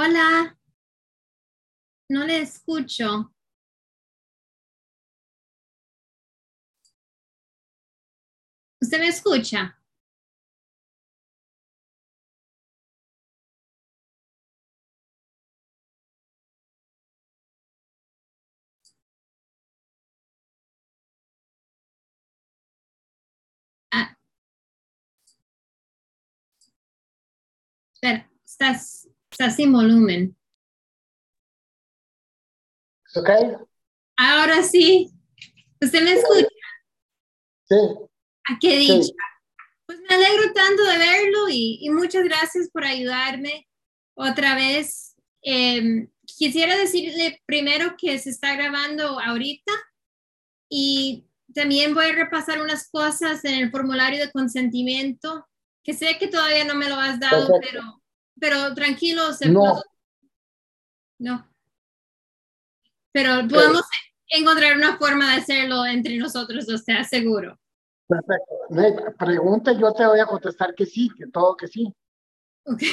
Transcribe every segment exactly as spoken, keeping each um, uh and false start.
Hola, no le escucho. ¿Usted me escucha? Ah, espera, estás, estás sin volumen. ¿Ok? Ahora sí, ¿usted me escucha? Sí, ¿A qué dicha? sí. Pues me alegro tanto de verlo y, y muchas gracias por ayudarme otra vez. Eh, quisiera decirle primero que se está grabando ahorita y también voy a repasar unas cosas en el formulario de consentimiento, que sé que todavía no me lo has dado, Perfecto. pero, pero tranquilo, se, No, no, pero ok. podemos encontrar una forma de hacerlo entre nosotros, o sea, seguro. Perfecto. Me pregunta, yo te voy a contestar que sí, que todo que sí. Okay.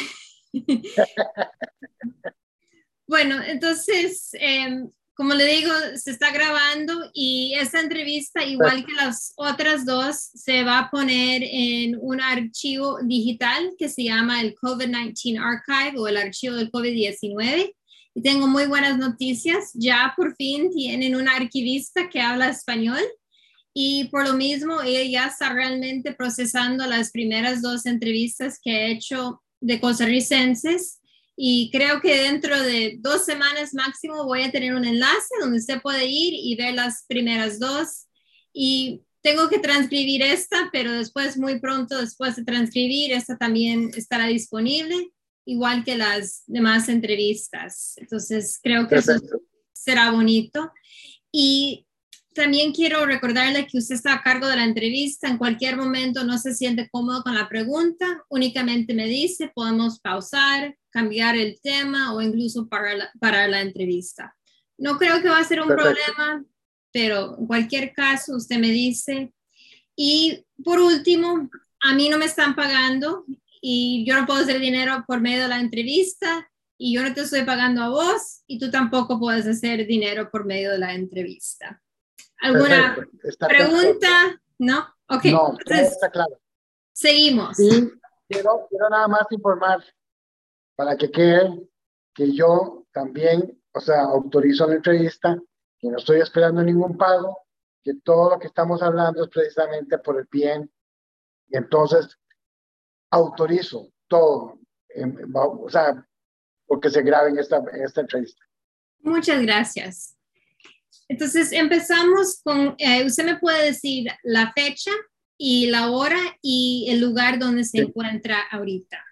Bueno, entonces, eh, como le digo, se está grabando y esta entrevista, igual que las otras dos, se va a poner en un archivo digital que se llama el COVID diecinueve Archive o el archivo del COVID diecinueve. Y tengo muy buenas noticias. Ya por fin tienen un archivista que habla español. Y por lo mismo, ella ya está realmente procesando las primeras dos entrevistas que he hecho de costarricenses. Y creo que dentro de dos semanas máximo voy a tener un enlace donde usted puede ir y ver las primeras dos. Y tengo que transcribir esta, pero después, muy pronto después de transcribir, esta también estará disponible, igual que las demás entrevistas. Entonces, creo que eso Perfecto. será bonito. Y también quiero recordarle que usted está a cargo de la entrevista. En cualquier momento no se siente cómodo con la pregunta, únicamente me dice, podemos pausar, cambiar el tema o incluso parar la, parar la entrevista. No creo que va a ser un Perfecto. problema, pero en cualquier caso usted me dice. Y por último, a mí no me están pagando y yo no puedo hacer dinero por medio de la entrevista y yo no te estoy pagando a vos y tú tampoco puedes hacer dinero por medio de la entrevista. ¿Alguna Perfecto. Está claro. pregunta? ¿No? Ok, No, todo entonces está claro. seguimos. Y quiero, quiero nada más informar para que quede que yo también, o sea, autorizo la entrevista, que no estoy esperando ningún pago, que todo lo que estamos hablando es precisamente por el bien. Y entonces autorizo todo, em, va- o sea, porque se grabe en esta, en esta entrevista. Muchas gracias. Entonces empezamos con, eh, usted me puede decir la fecha y la hora y el lugar donde se Sí. encuentra ahorita.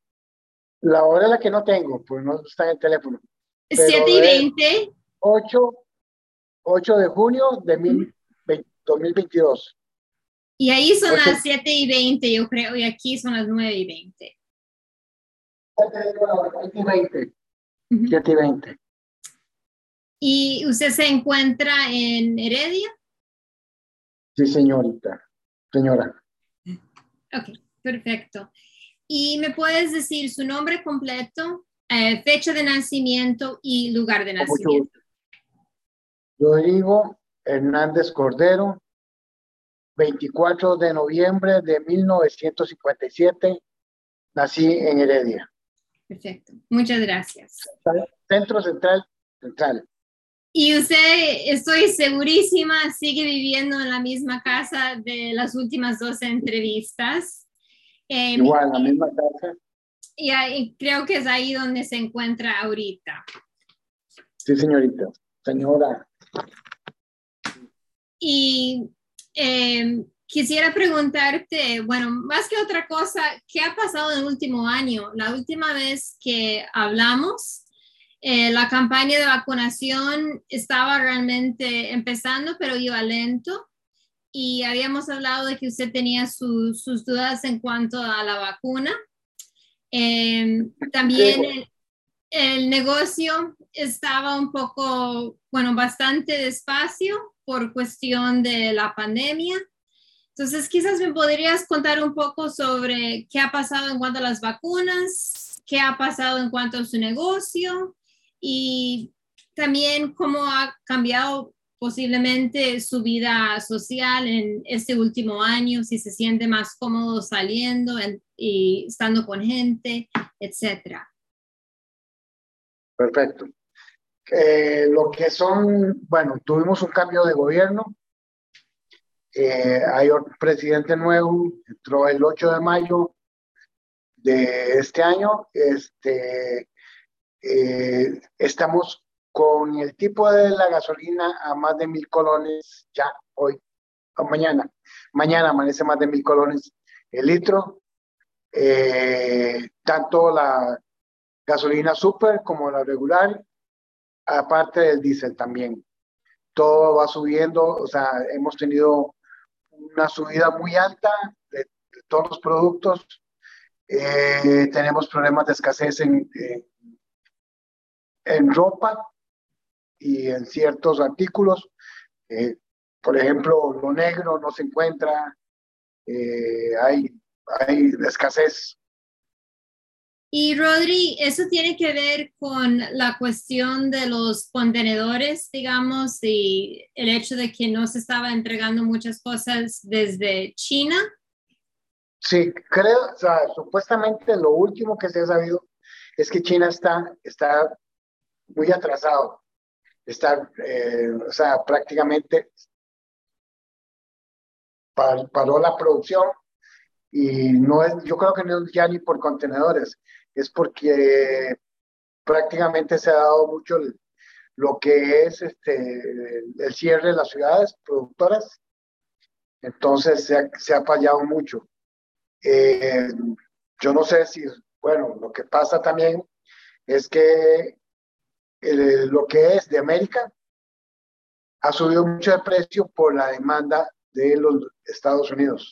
La hora es la que no tengo, pues no está en el teléfono, Siete y pero es veinte. ocho ocho de junio de mil veinte dos mil veintidós. Y ahí son ocho, las siete y veinte, yo creo, y aquí son las nueve y veinte. siete y veinte. Uh-huh. siete y veinte. ¿Y usted se encuentra en Heredia? Sí, señorita. Señora. Ok, perfecto. ¿Y me puedes decir su nombre completo, eh, fecha de nacimiento y lugar de Con mucho nacimiento? gusto. Rodrigo Hernández Cordero, veinticuatro de noviembre de mil novecientos cincuenta y siete. Nací en Heredia. Perfecto, muchas gracias. Centro Central, Central. Y usted, estoy segurísima, sigue viviendo en la misma casa de las últimas dos entrevistas. Eh, Igual, la misma casa. y, ahí, creo que es ahí donde se encuentra ahorita. Sí, señorita. Señora. Y eh, quisiera preguntarte, bueno, más que otra cosa, ¿qué ha pasado en el último año? La última vez que hablamos, eh, la campaña de vacunación estaba realmente empezando, pero iba lento. Y habíamos hablado de que usted tenía su, sus dudas en cuanto a la vacuna. Eh, también Sí, el, el negocio estaba un poco, bueno, bastante despacio por cuestión de la pandemia. Entonces, quizás me podrías contar un poco sobre qué ha pasado en cuanto a las vacunas, qué ha pasado en cuanto a su negocio y también cómo ha cambiado posiblemente su vida social en este último año, si se siente más cómodo saliendo en, y estando con gente, etcétera. Perfecto. Eh, lo que son, bueno, tuvimos un cambio de gobierno, eh, hay un presidente nuevo, entró el ocho de mayo de este año, este, eh, estamos con el tipo de la gasolina a más de mil colones ya hoy, o mañana, mañana amanece más de mil colones el litro, eh, tanto la gasolina super como la regular, aparte del diésel también. Todo va subiendo, o sea, hemos tenido una subida muy alta de, de todos los productos. Eh, tenemos problemas de escasez en, en, en ropa y en ciertos artículos. Eh, por ejemplo, lo negro no se encuentra, eh, hay, hay escasez. Y Rodri, eso tiene que ver con la cuestión de los contenedores, digamos, y el hecho de que no se estaba entregando muchas cosas desde China. Sí, creo, o sea, supuestamente lo último que se ha sabido es que China está, está muy atrasado, está, eh, o sea, prácticamente par, paró la producción y no es, yo creo que no es ya ni por contenedores, es porque prácticamente se ha dado mucho el, lo que es este, el, el cierre de las ciudades productoras, entonces se ha, se ha fallado mucho. Eh, yo no sé si, bueno, lo que pasa también es que el, lo que es de América ha subido mucho de precio por la demanda de los Estados Unidos.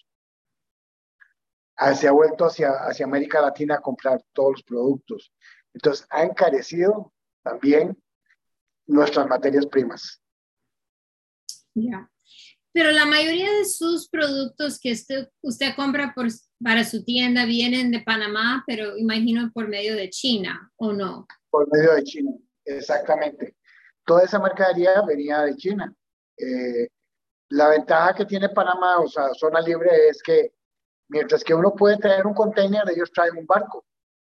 Ah, se ha vuelto hacia, hacia América Latina a comprar todos los productos. Entonces, ha encarecido también nuestras materias primas. Ya. Yeah. Pero la mayoría de sus productos que usted, usted compra por, para su tienda vienen de Panamá, pero imagino por medio de China, ¿o no? Por medio de China, exactamente. Toda esa mercadería venía de China. Eh, la ventaja que tiene Panamá, o sea, zona libre, es que mientras que uno puede traer un container, ellos traen un barco.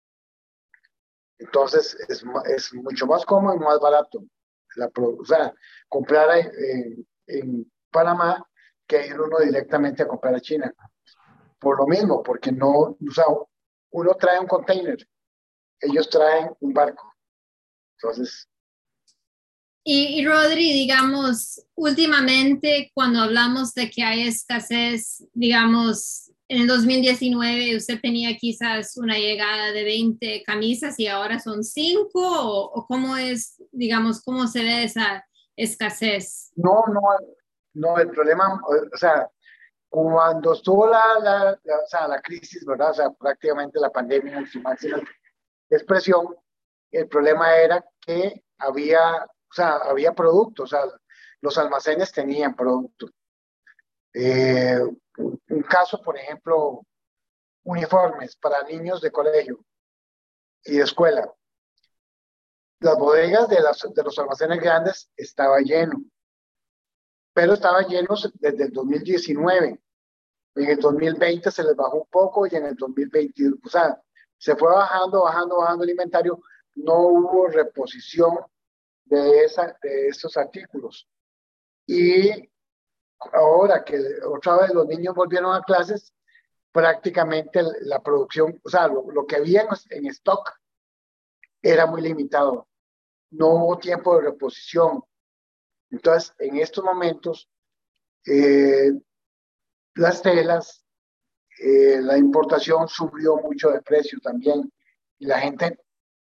Entonces es, es mucho más cómodo y más barato. La, o sea, comprar en, en Panamá que ir uno directamente a comprar a China. Por lo mismo, porque no, o sea, uno trae un container, ellos traen un barco. Entonces. Y, y Rodri, digamos, últimamente cuando hablamos de que hay escasez, digamos, en el dos mil diecinueve usted tenía quizás una llegada de veinte camisas y ahora son cinco, o, o cómo es, digamos, cómo se ve esa escasez. No, no, no, el problema, o sea, cuando estuvo la, la, la, o sea, la crisis, ¿verdad? O sea, prácticamente la pandemia en su máxima expresión, el problema era que había, o sea, había productos, o sea, los almacenes tenían productos. Eh, un, un caso, por ejemplo, uniformes para niños de colegio y de escuela. Las bodegas de, las, de los almacenes grandes estaba lleno, pero estaba lleno desde el dos mil diecinueve. En el dos mil veinte se les bajó un poco y en el dos mil veinte, o sea, se fue bajando, bajando, bajando el inventario. No hubo reposición de, esa, de estos artículos. Y ahora que otra vez los niños volvieron a clases, prácticamente la producción, o sea, lo, lo que había en, en stock era muy limitado. No hubo tiempo de reposición. Entonces, en estos momentos, eh, las telas, eh, la importación subió mucho de precio también. Y la gente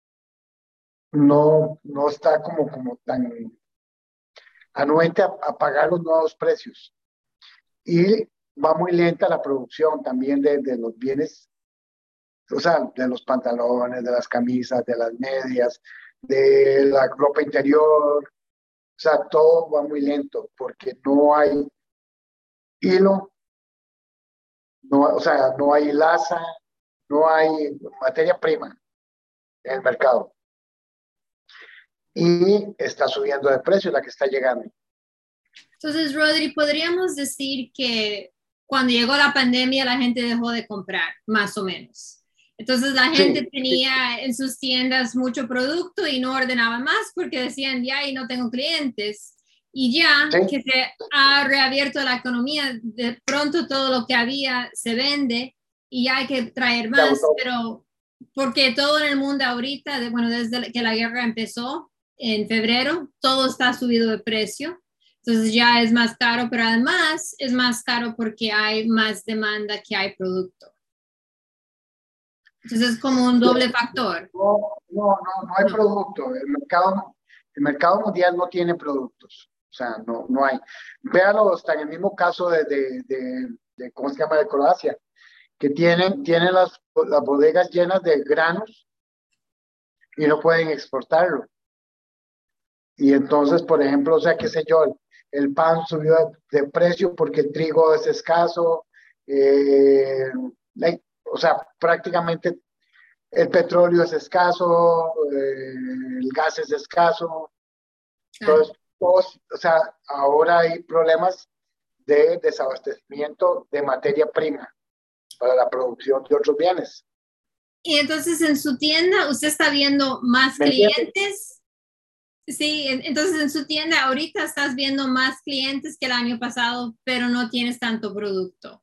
no, no está como, como tan anuente a, a pagar los nuevos precios. Y va muy lenta la producción también de, de los bienes, o sea, de los pantalones, de las camisas, de las medias, de la ropa interior, o sea, todo va muy lento porque no hay hilo, no, o sea, no hay laza, no hay materia prima. en el mercado. Y está subiendo de precio la que está llegando. Entonces, Rodri, podríamos decir que cuando llegó la pandemia la gente dejó de comprar, más o menos. Entonces la gente Sí, tenía en sus tiendas mucho producto y no ordenaba más porque decían, ya, y no tengo clientes. Y ya sí, que se ha reabierto la economía, de pronto todo lo que había se vende y ya hay que traer se más, agotó. pero porque todo en el mundo ahorita, de, bueno, desde que la guerra empezó en febrero, todo está subido de precio. Entonces ya es más caro, pero además es más caro porque hay más demanda que hay producto. Entonces es como un doble factor. No, no, no, no hay No. producto. El mercado, el mercado mundial no tiene productos. O sea, no, no hay. Véalo hasta en el mismo caso de, de, de, de ¿cómo se llama? De Croacia, que tienen, tienen las, las bodegas llenas de granos y no pueden exportarlo. Y entonces, por ejemplo, o sea, qué sé yo, el, el pan subió de, de precio porque el trigo es escaso. eh, like, o sea, prácticamente el petróleo es escaso, eh, el gas es escaso. Claro. Entonces, todos, o sea, ahora hay problemas de desabastecimiento de materia prima para la producción de otros bienes. Y entonces en su tienda usted está viendo más ¿Me entiendes? clientes. Sí, entonces en su tienda ahorita estás viendo más clientes que el año pasado, pero no tienes tanto producto.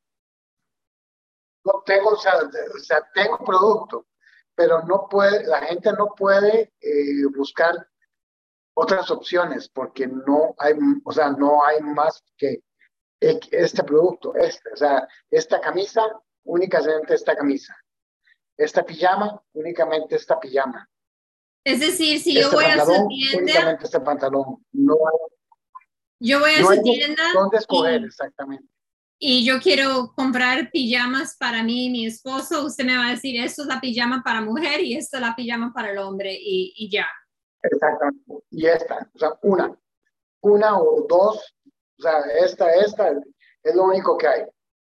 No tengo, o sea, o sea, tengo producto, pero no puede, la gente no puede eh, buscar otras opciones porque no hay, o sea, no hay más que este producto, este, o sea, esta camisa, únicamente esta camisa, esta pijama, únicamente esta pijama, Es decir, si yo este voy a su pantalón, tienda, únicamente este pantalón, no hay, yo voy a no hay su tienda dónde escoger y, exactamente. y yo quiero comprar pijamas para mí y mi esposo, usted me va a decir, esto es la pijama para mujer y esto es la pijama para el hombre y, y ya. Exactamente. Y esta, o sea, una, una o dos, o sea, esta, esta, es lo único que hay.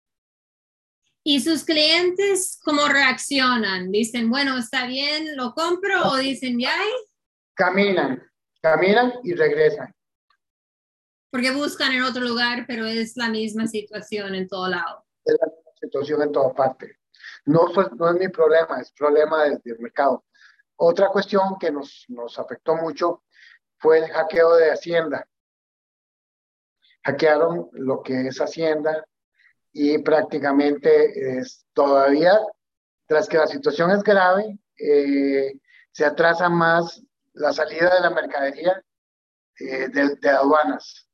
¿Y sus clientes cómo reaccionan? Dicen, bueno, está bien, lo compro o dicen, ya, Caminan, caminan y regresan. porque buscan en otro lugar, pero es la misma situación en todo lado. Es la situación en toda parte. No, fue- no es mi problema, es problema del, del mercado. Otra cuestión que nos, nos afectó mucho fue el hackeo de Hacienda. Hackearon lo que es Hacienda y prácticamente es todavía, tras que la situación es grave, eh, se atrasa más la salida de la mercadería eh, de, de aduanas.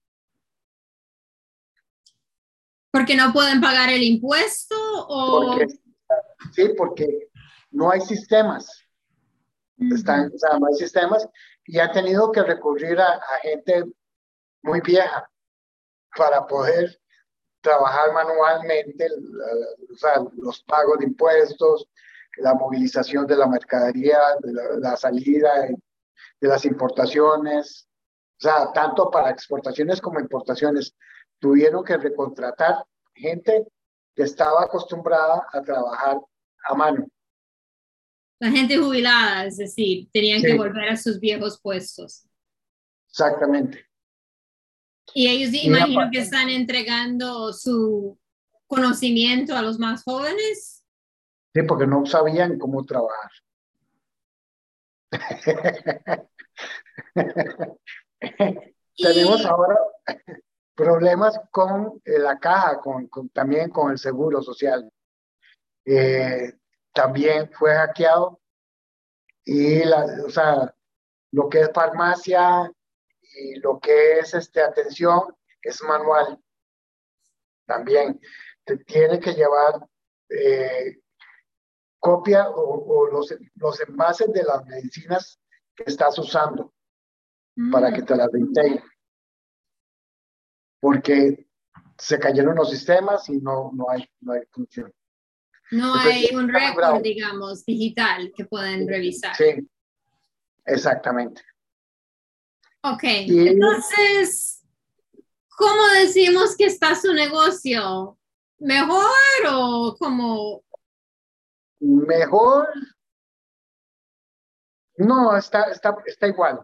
Porque no pueden pagar el impuesto Porque, o... sí, porque no hay sistemas. Están, Ujú. o sea, no hay sistemas y han tenido que recurrir a, a gente muy vieja para poder trabajar manualmente, la- o sea, los pagos de impuestos, la movilización de la mercadería, de la, la salida de, de las importaciones, o sea, tanto para exportaciones como importaciones, tuvieron que recontratar gente que estaba acostumbrada a trabajar a mano. La gente jubilada, es decir, tenían que Sí, volver a sus viejos puestos. exactamente. Y ellos Y imagino que aparte, están entregando su conocimiento a los más jóvenes. sí, porque no sabían cómo trabajar. Tenemos Y, ahora problemas con eh, la caja, con, con- también con el seguro social. Eh, también fue hackeado y la, o sea, lo que es farmacia y lo que es este, atención es manual también. Te tiene que llevar eh, copia o, o los, los envases de las medicinas que estás usando para mm, que te las reintegren, porque se cayeron los sistemas y no, no hay, no hay función. no El hay presidente un está muy récord, bravo. digamos, digital que pueden revisar. Sí, exactamente. Ok, Y entonces, ¿cómo decimos que está su negocio? ¿Mejor o como... mejor, No, está, está, está igual.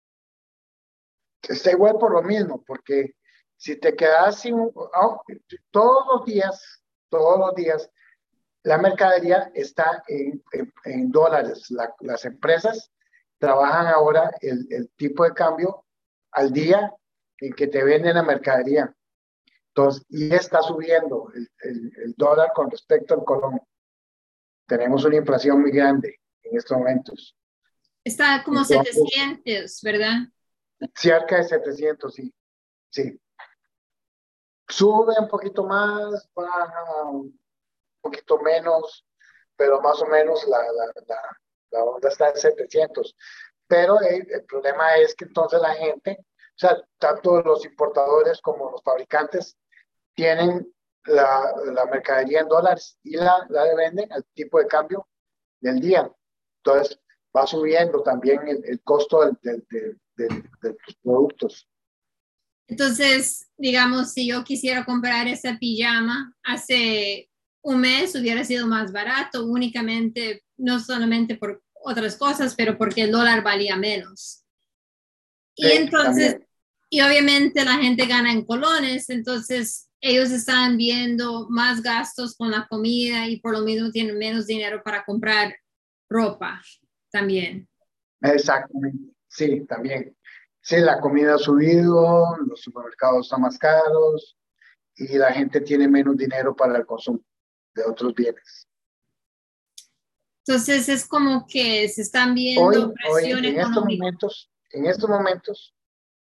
Está igual por lo mismo, porque si te quedas sin, oh, todos los días, todos los días, la mercadería está en, en, en dólares. La, las empresas trabajan ahora el, el tipo de cambio al día en que te venden la mercadería. Entonces, y está subiendo el, el, el dólar con respecto al colón. Tenemos una inflación muy grande en estos momentos. Está como Entonces, setecientos, ¿verdad? cerca de setecientos, sí, sí. Sube un poquito más, baja un poquito menos, pero más o menos la, la, la, la onda está en setecientos. Pero el, el problema es que entonces la gente, o sea, tanto los importadores como los fabricantes, tienen la, la mercadería en dólares y la, la venden al tipo de cambio del día. Entonces va subiendo también el, el costo del, del, del, del, de los productos. Entonces, digamos, si yo quisiera comprar esa pijama hace un mes, hubiera sido más barato, únicamente, no solamente por otras cosas, pero porque el dólar valía menos. Y Sí, entonces, también. y obviamente la gente gana en colones, entonces ellos están viendo más gastos con la comida y por lo mismo tienen menos dinero para comprar ropa también. Exactamente. Sí, también. Sí, la comida ha subido, los supermercados están más caros y la gente tiene menos dinero para el consumo de otros bienes. Entonces es como que se están viendo Hoy, hoy, presión en estos económica. momentos, en estos momentos,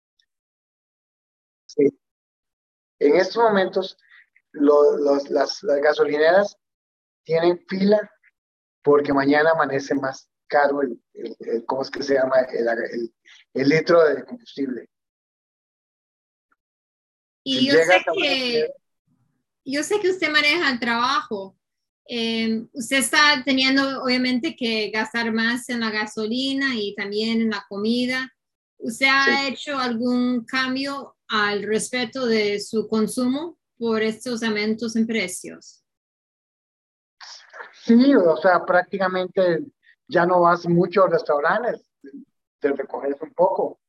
sí, en estos momentos, lo- los- las, las gasolineras tienen fila porque mañana amanece más caro el, el- el- ¿cómo es que se llama? El, el- el litro de combustible. Si Y yo sé llegas a una que, tienda, yo sé que usted maneja el trabajo. Eh, usted está teniendo obviamente que gastar más en la gasolina y también en la comida. ¿Usted sí, ha hecho algún cambio al respecto de su consumo por estos aumentos en precios? sí, o sea, prácticamente ya no vas mucho a restaurantes, te recoges un poco,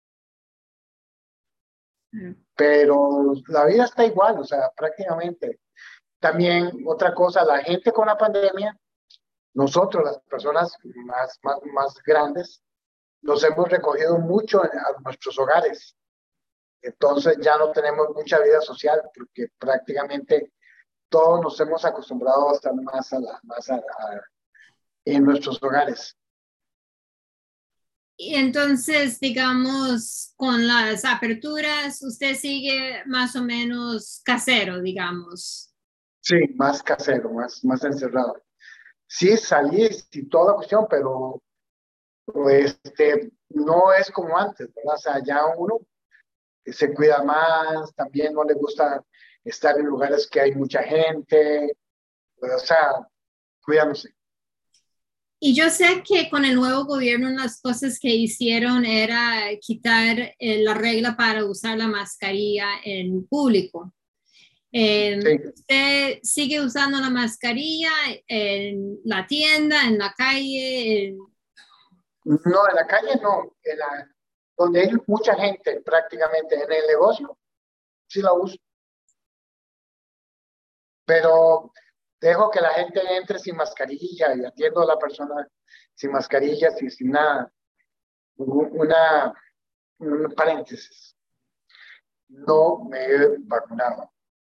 Mm. pero la vida está igual, o sea, prácticamente. También otra cosa, la gente con la pandemia, nosotros, las personas más, más, más grandes, nos hemos recogido mucho a nuestros hogares. Entonces ya no tenemos mucha vida social porque prácticamente todos nos hemos acostumbrado a estar más, a la, más a, a, en nuestros hogares. Y entonces, digamos, con las aperturas, usted sigue más o menos casero, digamos. Sí, más casero, más, más encerrado. Sí, salí y toda la cuestión, pero este, no es como antes, ¿verdad? O sea, ya uno se cuida más, también no le gusta estar en lugares que hay mucha gente, o sea, cuidándose. Y yo sé que con el nuevo gobierno las cosas que hicieron era quitar eh, la regla para usar la mascarilla en público. Eh, Sí. ¿Usted sigue usando la mascarilla en la tienda, en la calle? En... No, en la calle no, en la, donde hay mucha gente prácticamente en el negocio, sí la uso, pero dejo que la gente entre sin mascarilla y atiendo a la persona sin mascarilla, sin, sin nada. Una, un paréntesis, no me he vacunado.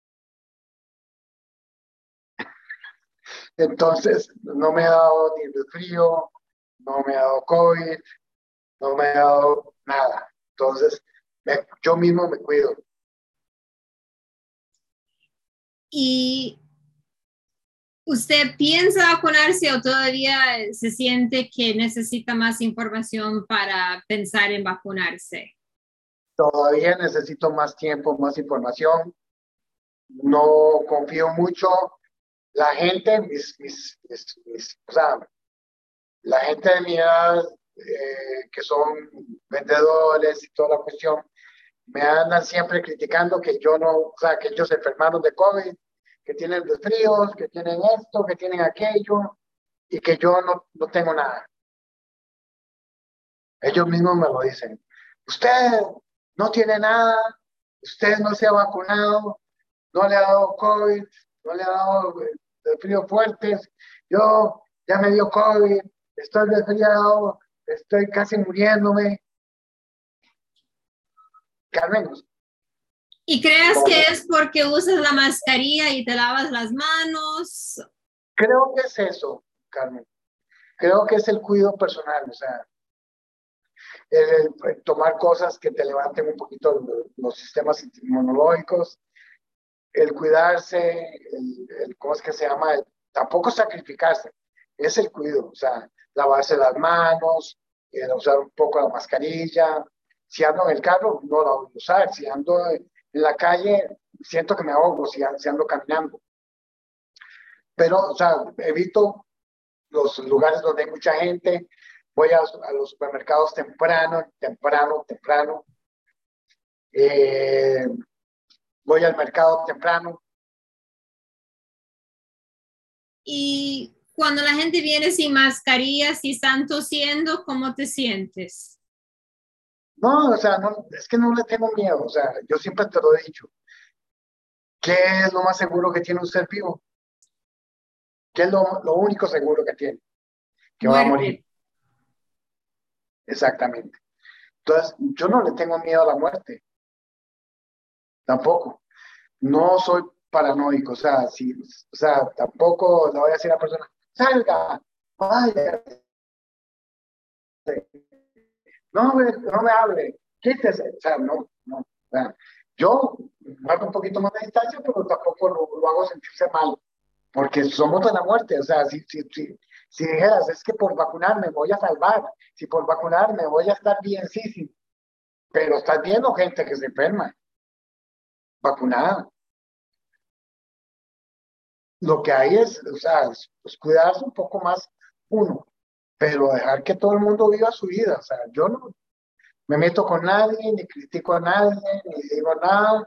Entonces, no me ha dado ni resfrío, no me ha dado COVID, no me ha dado nada. Entonces, me, yo mismo me cuido. ¿Y usted piensa vacunarse o todavía se siente que necesita más información para pensar en vacunarse? Todavía necesito más tiempo, más información. No confío mucho. La gente, mis, mis, mis, mis o sea, la gente de mi edad, eh, que son vendedores y toda la cuestión, me andan siempre criticando que yo no, o sea, que ellos se enfermaron de COVID, que tienen resfríos, que tienen esto, que tienen aquello, y que yo no, no tengo nada. Ellos mismos me lo dicen. Usted no tiene nada, usted no se ha vacunado, no le ha dado COVID, no le ha dado eh, fríos fuertes. Yo ya me dio COVID, estoy resfriado, estoy casi muriéndome. Carmen, ¿Y crees no, que es porque usas la mascarilla y te lavas las manos? creo que es eso, Carmen. Creo que es el cuidado personal, o sea, el, el tomar cosas que te levanten un poquito los, los sistemas inmunológicos, el cuidarse, el, el, ¿cómo es que se llama? El, tampoco sacrificarse, es el cuidado, o sea, lavarse las manos, el usar un poco la mascarilla. Si ando en el carro, no la voy a usar. Si ando en la calle, siento que me ahogo si, si ando caminando. Pero, o sea, evito los lugares donde hay mucha gente, voy a, a los supermercados temprano, temprano, temprano. Eh, voy al mercado temprano. Y cuando la gente viene sin mascarilla, si están tosiendo, ¿cómo te sientes? No, o sea, no, es que no le tengo miedo, o sea, yo siempre te lo he dicho. ¿Qué es lo más seguro que tiene un ser vivo? ¿Qué es lo, lo único seguro que tiene? Que va a morir. Muerte. Exactamente. Entonces, yo no le tengo miedo a la muerte, tampoco. No soy paranoico, o sea, si, o sea, tampoco le voy a decir a la persona, salga, vaya, no me, no me hable, quítese, o sea, no, no, o sea, yo guardo un poquito más de distancia, pero tampoco lo, lo hago sentirse mal, porque somos de la muerte, o sea, si, si, si, si dijeras, es que por vacunarme voy a salvar, si por vacunarme voy a estar bien, sí, sí, pero estás viendo gente que se enferma, vacunada. Lo que hay es, o sea, es, pues cuidarse un poco más uno, pero dejar que todo el mundo viva su vida, o sea, yo no me meto con nadie, ni critico a nadie, ni digo nada.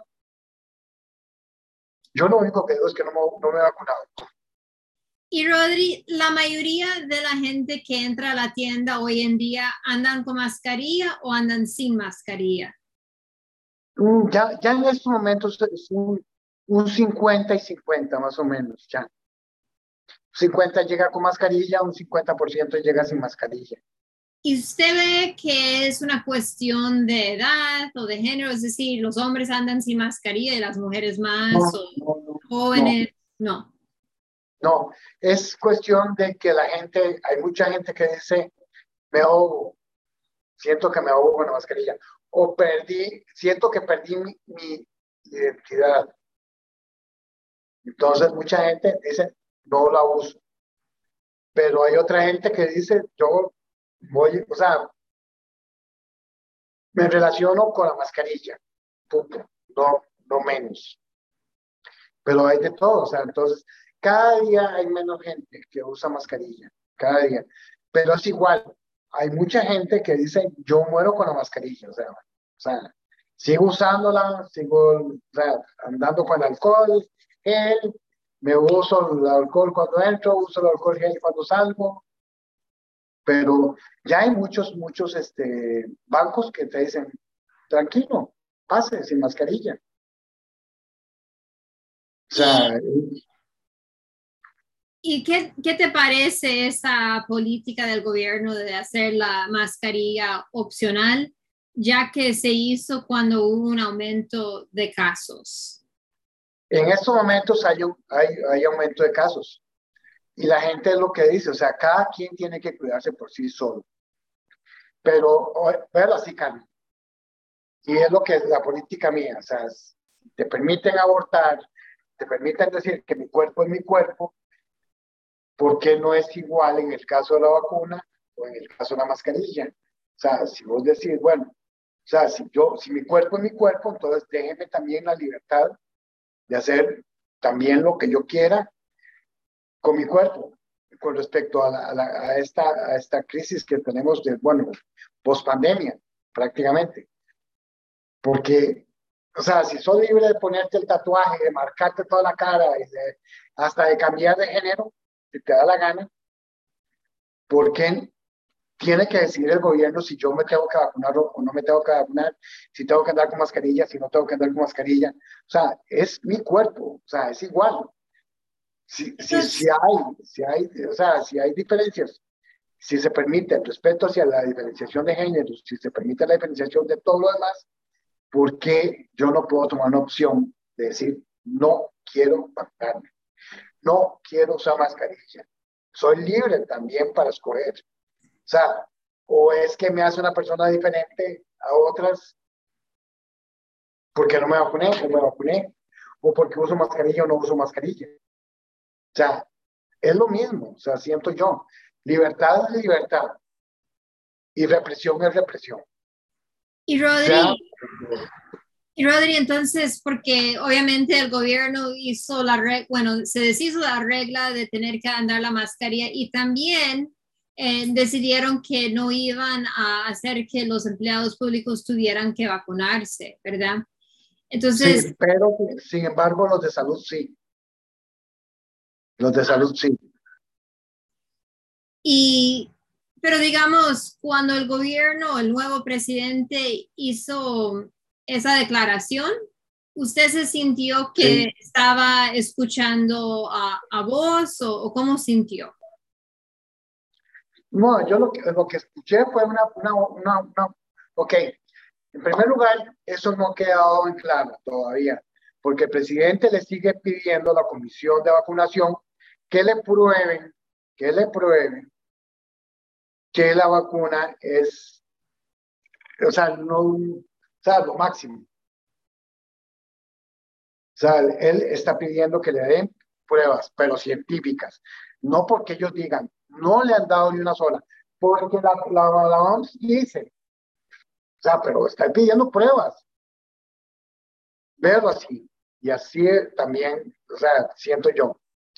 Yo lo único que digo es que no me, no me he vacunado. Y Rodri, la mayoría de la gente que entra a la tienda hoy en día andan con mascarilla o andan sin mascarilla. Mm, Ya, ya en estos momentos es un, un cincuenta y cincuenta más o menos, ya. cincuenta llega con mascarilla, un cincuenta por ciento llega sin mascarilla. ¿Y usted ve que es una cuestión de edad o de género? Es decir, los hombres andan sin mascarilla y las mujeres más, No, o no, no, jóvenes, no. no. Es cuestión de que la gente, hay mucha gente que dice, me ahogo, siento que me ahogo con la mascarilla. O perdí, siento que perdí mi, mi identidad. Entonces mucha gente dice, no la uso. Pero hay otra gente que dice, yo voy, o sea, me relaciono con la mascarilla, punto, no, no menos. Pero hay de todo, o sea, entonces, cada día hay menos gente que usa mascarilla, cada día. Pero es igual, hay mucha gente que dice, yo muero con la mascarilla, o sea, o sea, sigo usándola, sigo, o sea, andando con alcohol, gel, me uso el alcohol cuando entro, uso el alcohol gel cuando salgo, pero ya hay muchos, muchos este, bancos que te dicen, tranquilo, pase sin mascarilla. O ¿Y, sea, y qué, qué te parece esa política del gobierno de hacer la mascarilla opcional, ya que se hizo cuando hubo un aumento de casos? en estos momentos hay, un- hay, hay aumento de casos y la gente es lo que dice, o sea, cada quien tiene que cuidarse por sí solo. Pero, o- véalo así, Carmen, y es lo que es la política mía, o sea, es- te permiten abortar, te permiten decir que mi cuerpo es mi cuerpo, ¿por qué no es igual en el caso de la vacuna o en el caso de la mascarilla? O sea, si vos decís, bueno, o sea, si yo, si mi cuerpo es mi cuerpo, entonces déjeme también la libertad de hacer también lo que yo quiera con mi cuerpo con respecto a, la, a, la, a, esta, a esta crisis que tenemos de, bueno, post pandemia, prácticamente. Porque, o sea, si sos libre de ponerte el tatuaje, de marcarte toda la cara, y de, hasta de cambiar de género, si te da la gana, ¿por qué tiene que decidir el gobierno si yo me tengo que vacunar o no me tengo que vacunar, si tengo que andar con mascarilla, si no tengo que andar con mascarilla. O sea, es mi cuerpo, o sea, es igual. Si, si, si hay, si hay, o sea, si hay diferencias, si se permite el respeto hacia la diferenciación de géneros, si se permite la diferenciación de todo lo demás, ¿por qué yo no puedo tomar una opción de decir, no quiero vacunarme, no quiero usar mascarilla? Soy libre también para escoger. O sea, o es que me hace una persona diferente a otras porque no me vacuné o me vacuné, o porque uso mascarilla o no uso mascarilla. O sea, es lo mismo, o sea, siento yo. Libertad es libertad y represión es represión. Y O sea, Rodri, y Rodri, entonces, porque obviamente el gobierno hizo la regla, bueno, se deshizo la regla de tener que andar la mascarilla y también eh, decidieron que no iban a hacer que los empleados públicos tuvieran que vacunarse, ¿verdad? Entonces, sí, pero sin embargo los de salud sí. Los de salud sí. y, pero digamos, cuando el gobierno, el nuevo presidente hizo esa declaración, ¿usted se sintió que Sí. estaba escuchando a, a vos o, o cómo sintió? No, yo lo que, lo que escuché fue una, una, una, una, ok, en primer lugar, eso no ha quedado en claro todavía, porque el presidente le sigue pidiendo a la comisión de vacunación que le prueben, que le prueben que la vacuna es, o sea, no, o sea, lo máximo. O sea, él está pidiendo que le den pruebas, pero científicas, no porque ellos digan, no le han dado ni una sola, porque la, la, la O M S dice, o sea, pero está pidiendo pruebas, verlo así, y así también, o sea, siento yo.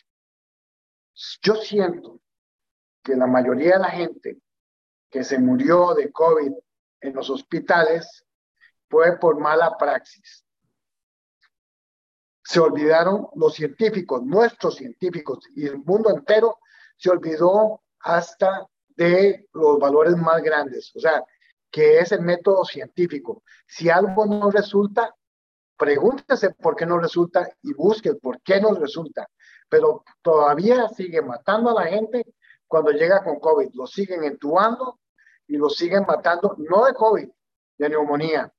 Yo siento que la mayoría de la gente que se murió de COVID en los hospitales fue por mala praxis. Se olvidaron los científicos, nuestros científicos y el mundo entero se olvidó hasta de los valores más grandes, o sea, que es el método científico. Si algo no resulta, pregúntese por qué no resulta y busque por qué no resulta. Pero todavía sigue matando a la gente cuando llega con COVID. Lo siguen entubando y lo siguen matando, no de COVID, de neumonía.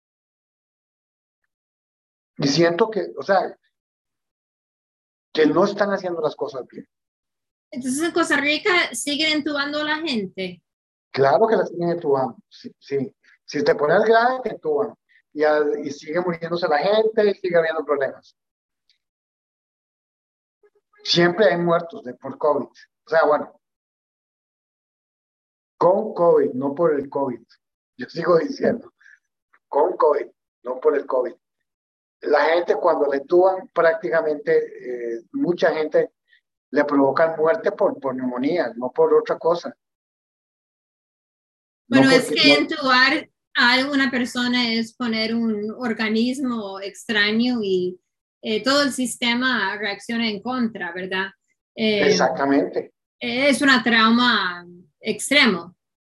Y siento que, o sea, que no están haciendo las cosas bien. Entonces en Costa Rica siguen entubando a la gente. Claro que la siguen entubando, sí. sí. Si te pones grave, te entuban. Y, al, y sigue muriéndose la gente y sigue habiendo problemas. Siempre hay muertos de, por COVID. O sea, bueno, con COVID, no por el COVID. Yo sigo diciendo, con COVID, no por el COVID. La gente cuando le entuban, prácticamente eh, mucha gente le provocan muerte por, por neumonía, no por otra cosa. No Bueno, es porque, que no, entubar a alguna persona es poner un organismo extraño y eh, todo el sistema reacciona en contra, ¿verdad? Eh, exactamente. es una trauma extremo.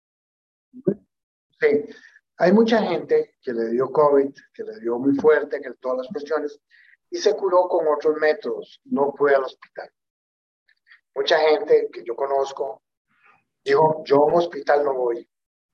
Sí. Hay mucha gente que le dio COVID, que le dio muy fuerte, que todas las cuestiones, y se curó con otros métodos, no fue al hospital. Mucha gente que yo conozco dijo, yo a un hospital no voy.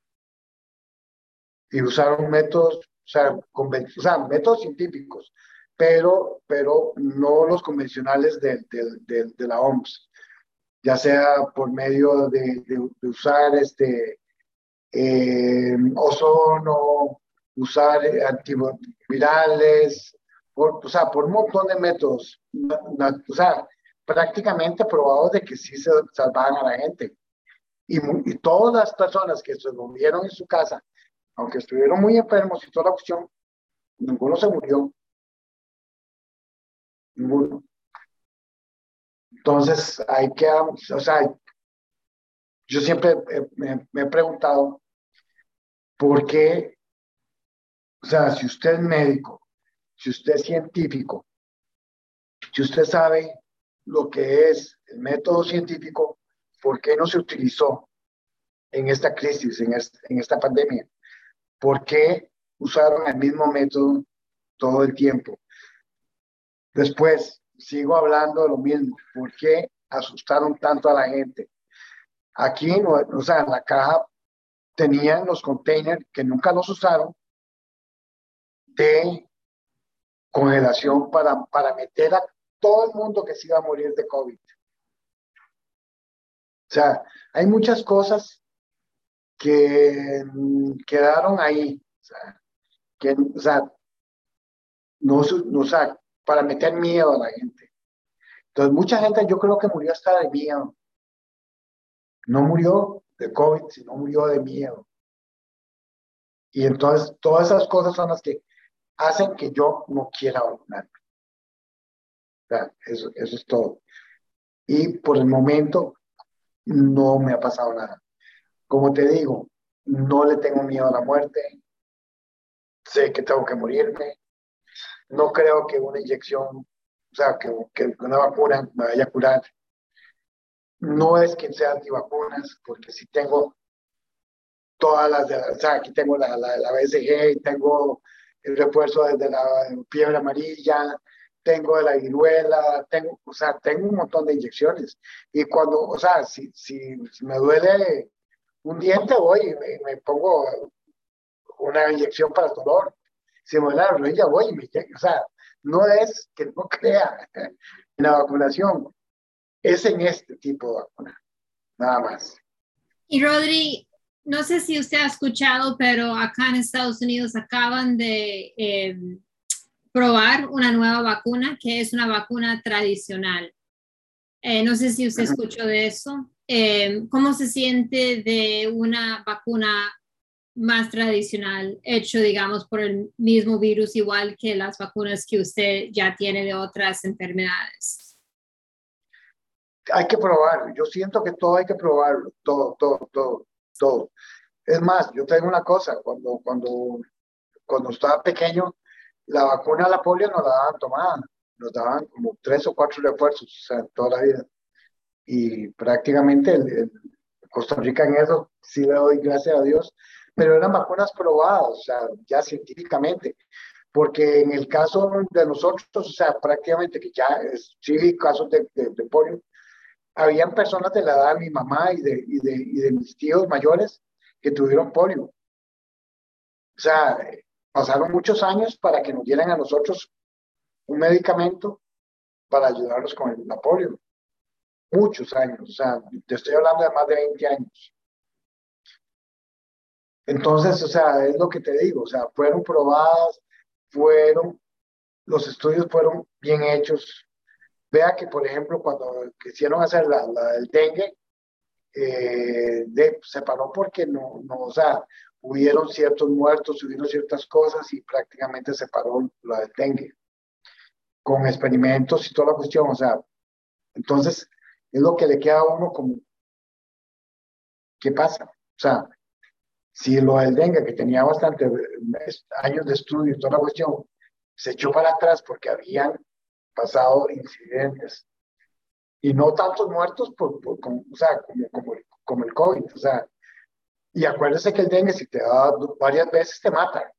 Y usaron métodos, o sea, conven- o sea, métodos científicos, pero, pero no los convencionales de, de, de, de la O M S, ya sea por medio de, de, de usar este, eh, ozono, usar eh, antivirales, por, o sea, por un montón de métodos, na, na, o sea, prácticamente probados de que sí se salvaban a la gente. Y, y todas las personas que se murieron en su casa, aunque estuvieron muy enfermos y toda la cuestión, ninguno se murió, ninguno. Entonces, hay que, o sea, yo siempre eh, me, me he preguntado por qué, o sea, si usted es médico, si usted es científico, si usted sabe lo que es el método científico, ¿por qué no se utilizó? en esta crisis, en, este, en esta pandemia? ¿Por qué usaron el mismo método todo el tiempo? Después, sigo hablando de lo mismo. ¿Por qué asustaron tanto a la gente? Aquí, no, o sea, en la caja tenían los containers que nunca los usaron de congelación para, para meter a todo el mundo que se iba a morir de COVID. O sea, hay muchas cosas que mm, quedaron ahí. O sea, que, o sea, no, no, o sea, para meter miedo a la gente. Entonces, mucha gente yo creo que murió hasta de miedo. No murió de COVID, sino murió de miedo. Y entonces, todas esas cosas son las que hacen que yo no quiera vacunarme. O sea, eso, eso es todo. Y por el momento no me ha pasado nada. Como te digo, no le tengo miedo a la muerte. Sé que tengo que morirme. No creo que una inyección, o sea, que, que una vacuna me vaya a curar. No es que sea antivacunas, porque si tengo todas las, de, o sea, aquí tengo la, la, la B C G, tengo el refuerzo desde la fiebre amarilla, tengo de la viruela, tengo, o sea, tengo un montón de inyecciones. Y cuando, o sea, si, si, si me duele un diente, voy y me, me pongo una inyección para el dolor. Si me duele la rodilla, voy y me inyecto. O sea, no es que no crea en la vacunación, es en este tipo de vacuna, nada más. Y Rodri, no sé si usted ha escuchado, pero acá en Estados Unidos acaban de eh, probar una nueva vacuna que es una vacuna tradicional. Eh, no sé si usted escuchó de eso. Eh, ¿Cómo se siente de una vacuna más tradicional, hecho, digamos, por el mismo virus, igual que las vacunas que usted ya tiene de otras enfermedades? Hay que probar. Yo siento que todo hay que probarlo, todo, todo, todo, todo. Es más, yo tengo una cosa, cuando, cuando, cuando estaba pequeño, la vacuna a la polio nos la daban tomada, nos daban como tres o cuatro refuerzos, o sea, toda la vida. Y prácticamente el, el Costa Rica en eso sí le doy gracias a Dios, pero eran vacunas probadas, o sea, ya científicamente, porque en el caso de nosotros, o sea, prácticamente que ya es, sí, casos de, de, de polio, habían personas de la edad de mi mamá y de, y de, y de mis tíos mayores que tuvieron polio. O sea, pasaron muchos años para que nos dieran a nosotros un medicamento para ayudarnos con el, la polio. Muchos años, o sea, te estoy hablando de más de veinte años. Entonces, o sea, es lo que te digo, o sea, fueron probadas, fueron, los estudios fueron bien hechos. Vea que, por ejemplo, cuando quisieron hacer la, la del dengue, eh, de, se paró porque no, no, o sea, hubieron ciertos muertos, hubieron ciertas cosas y prácticamente se paró la del dengue, con experimentos y toda la cuestión, o sea, entonces es lo que le queda a uno como, ¿qué pasa? O sea, si lo del dengue, que tenía bastante años de estudio y toda la cuestión, se echó para atrás porque habían pasado incidentes y no tantos muertos por, por como, o sea, como, como, como el COVID, o sea, y acuérdese que el dengue, si te da varias veces, te mata.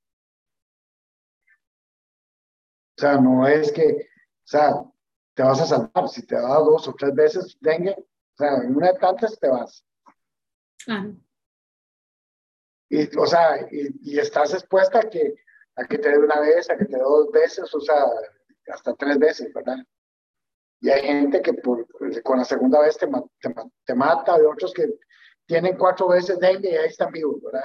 O sea, no es que, o sea, te vas a salvar. Si te da dos o tres veces dengue, o sea, en una de tantas te vas. Claro. Y, o sea, y, y estás expuesta a que, a que te dé una vez, a que te dé dos veces, o sea, hasta tres veces, ¿verdad? Y hay gente que por, con la segunda vez te, te, te mata, hay otros que tienen cuatro veces dengue y ahí están vivos, ¿verdad?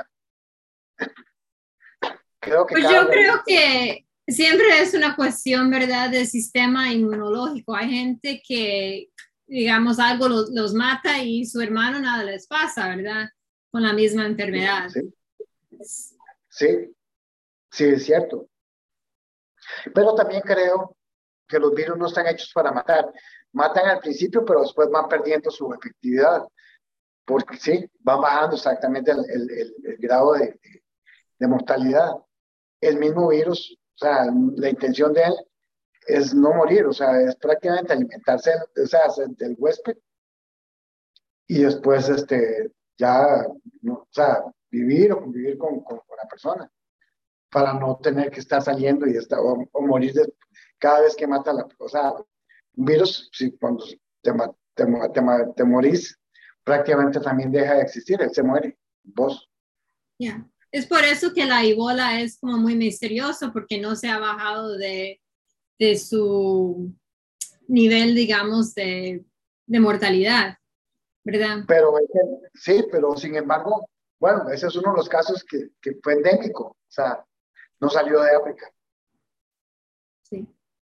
Creo que Pues cada yo creo organismo. que siempre es una cuestión, ¿verdad?, del sistema inmunológico. Hay gente que, digamos, algo los, los mata y su hermano nada les pasa, ¿verdad? Con la misma enfermedad. Sí, sí, sí, es cierto. Pero también creo que los virus no están hechos para matar. Matan al principio, pero después van perdiendo su efectividad, porque sí, van bajando exactamente el, el, el, el grado de, de, de mortalidad. El mismo virus, o sea, la intención de él es no morir, o sea, es prácticamente alimentarse, o sea, del huésped y después este, ya, no, o sea, vivir o convivir con, con, con la persona, para no tener que estar saliendo y estar, o, o morir de, cada vez que mata la, o sea, un virus, si cuando te, ma- te, ma- te, ma- te morís, prácticamente también deja de existir, él se muere, vos. Yeah. Es por eso que la ebola es como muy misterioso, porque no se ha bajado de, de su nivel, digamos, de, de mortalidad, ¿verdad? Pero es que- sí, pero sin embargo, bueno, ese es uno de los casos que, que fue endémico, o sea, no salió de África. Sí.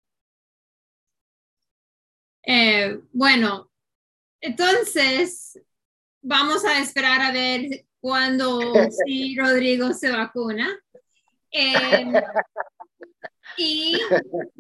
Eh, bueno, entonces vamos a esperar a ver cuándo sí Rodrigo se vacuna. Eh, y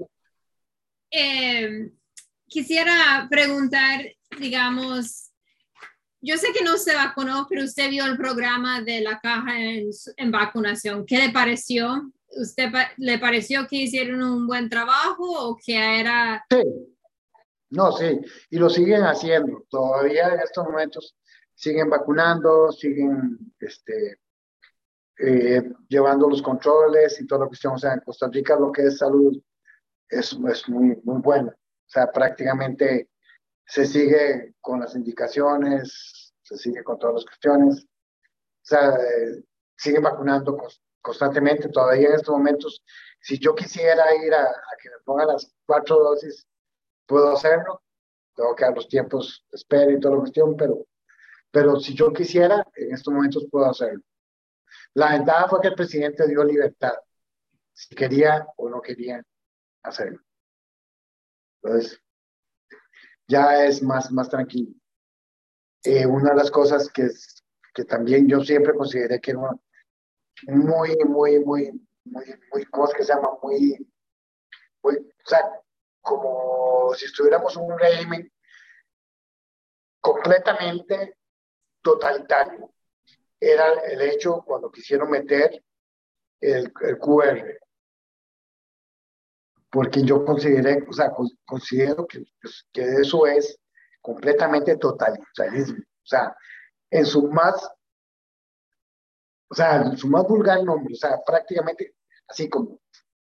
eh, quisiera preguntar, digamos, yo sé que no se vacunó, pero usted vio el programa de la caja en, en vacunación. ¿Qué le pareció? ¿Usted pa- le pareció que hicieron un buen trabajo o que era... Sí, no, sí, y lo siguen haciendo, todavía en estos momentos siguen vacunando, siguen este, eh, llevando los controles y toda la cuestión, o sea, en Costa Rica lo que es salud es, es muy, muy bueno, o sea, prácticamente se sigue con las indicaciones, se sigue con todas las cuestiones, o sea, eh, siguen vacunando cons- constantemente. Todavía en estos momentos, si yo quisiera ir a, a que me pongan las cuatro dosis, puedo hacerlo. Tengo que dar los tiempos de espera y toda la cuestión, pero, pero si yo quisiera, en estos momentos puedo hacerlo. La ventaja fue que el presidente dio libertad, si quería o no quería hacerlo. Entonces, ya es más, más tranquilo. Eh, una de las cosas que, es, que también yo siempre consideré que era una- muy, muy, muy, muy, muy, ¿cómo es que se llama? Muy, muy, o sea, como si estuviéramos en un régimen completamente totalitario. Era el hecho cuando quisieron meter el, el Q R, porque yo consideré, o sea, con- considero que, pues, que eso es completamente totalitarismo. O sea, en su más, o sea, en su más vulgar nombre, o sea, prácticamente así como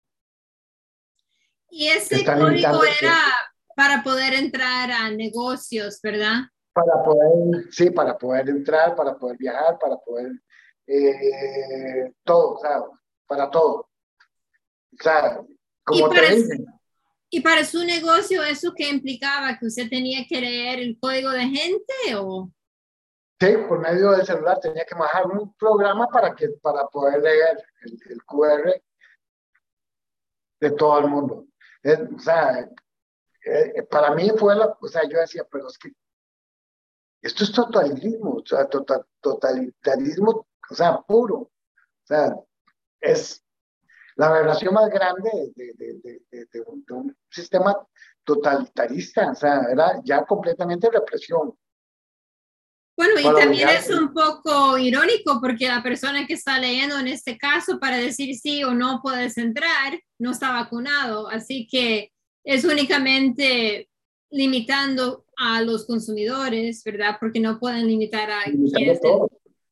Y te ese están código limitando el era tiempo. para poder entrar a negocios, ¿verdad? Para poder, sí, para poder entrar, para poder viajar, para poder eh, todo, o sea, para todo. O sea, Y como te para, dicen, y para su negocio, ¿eso qué implicaba? ¿Que usted tenía que leer el código de gente o...? sí, por medio del celular tenía que bajar un programa para que para poder leer el, el Q R de todo el mundo. Es, o sea, eh, para mí fue la, o sea, yo decía, pero es que esto es totalitarismo, o sea, total, totalitarismo, o sea, puro. O sea, es la aberración más grande de, de, de, de, de un, de un sistema totalitarista, o sea, era ya completamente represión Bueno, y para también obligar. es un poco irónico porque la persona que está leyendo en este caso para decir sí o no puedes entrar no está vacunado, así que es únicamente limitando a los consumidores, ¿verdad? Porque no pueden limitar a Limitando quienes... todo,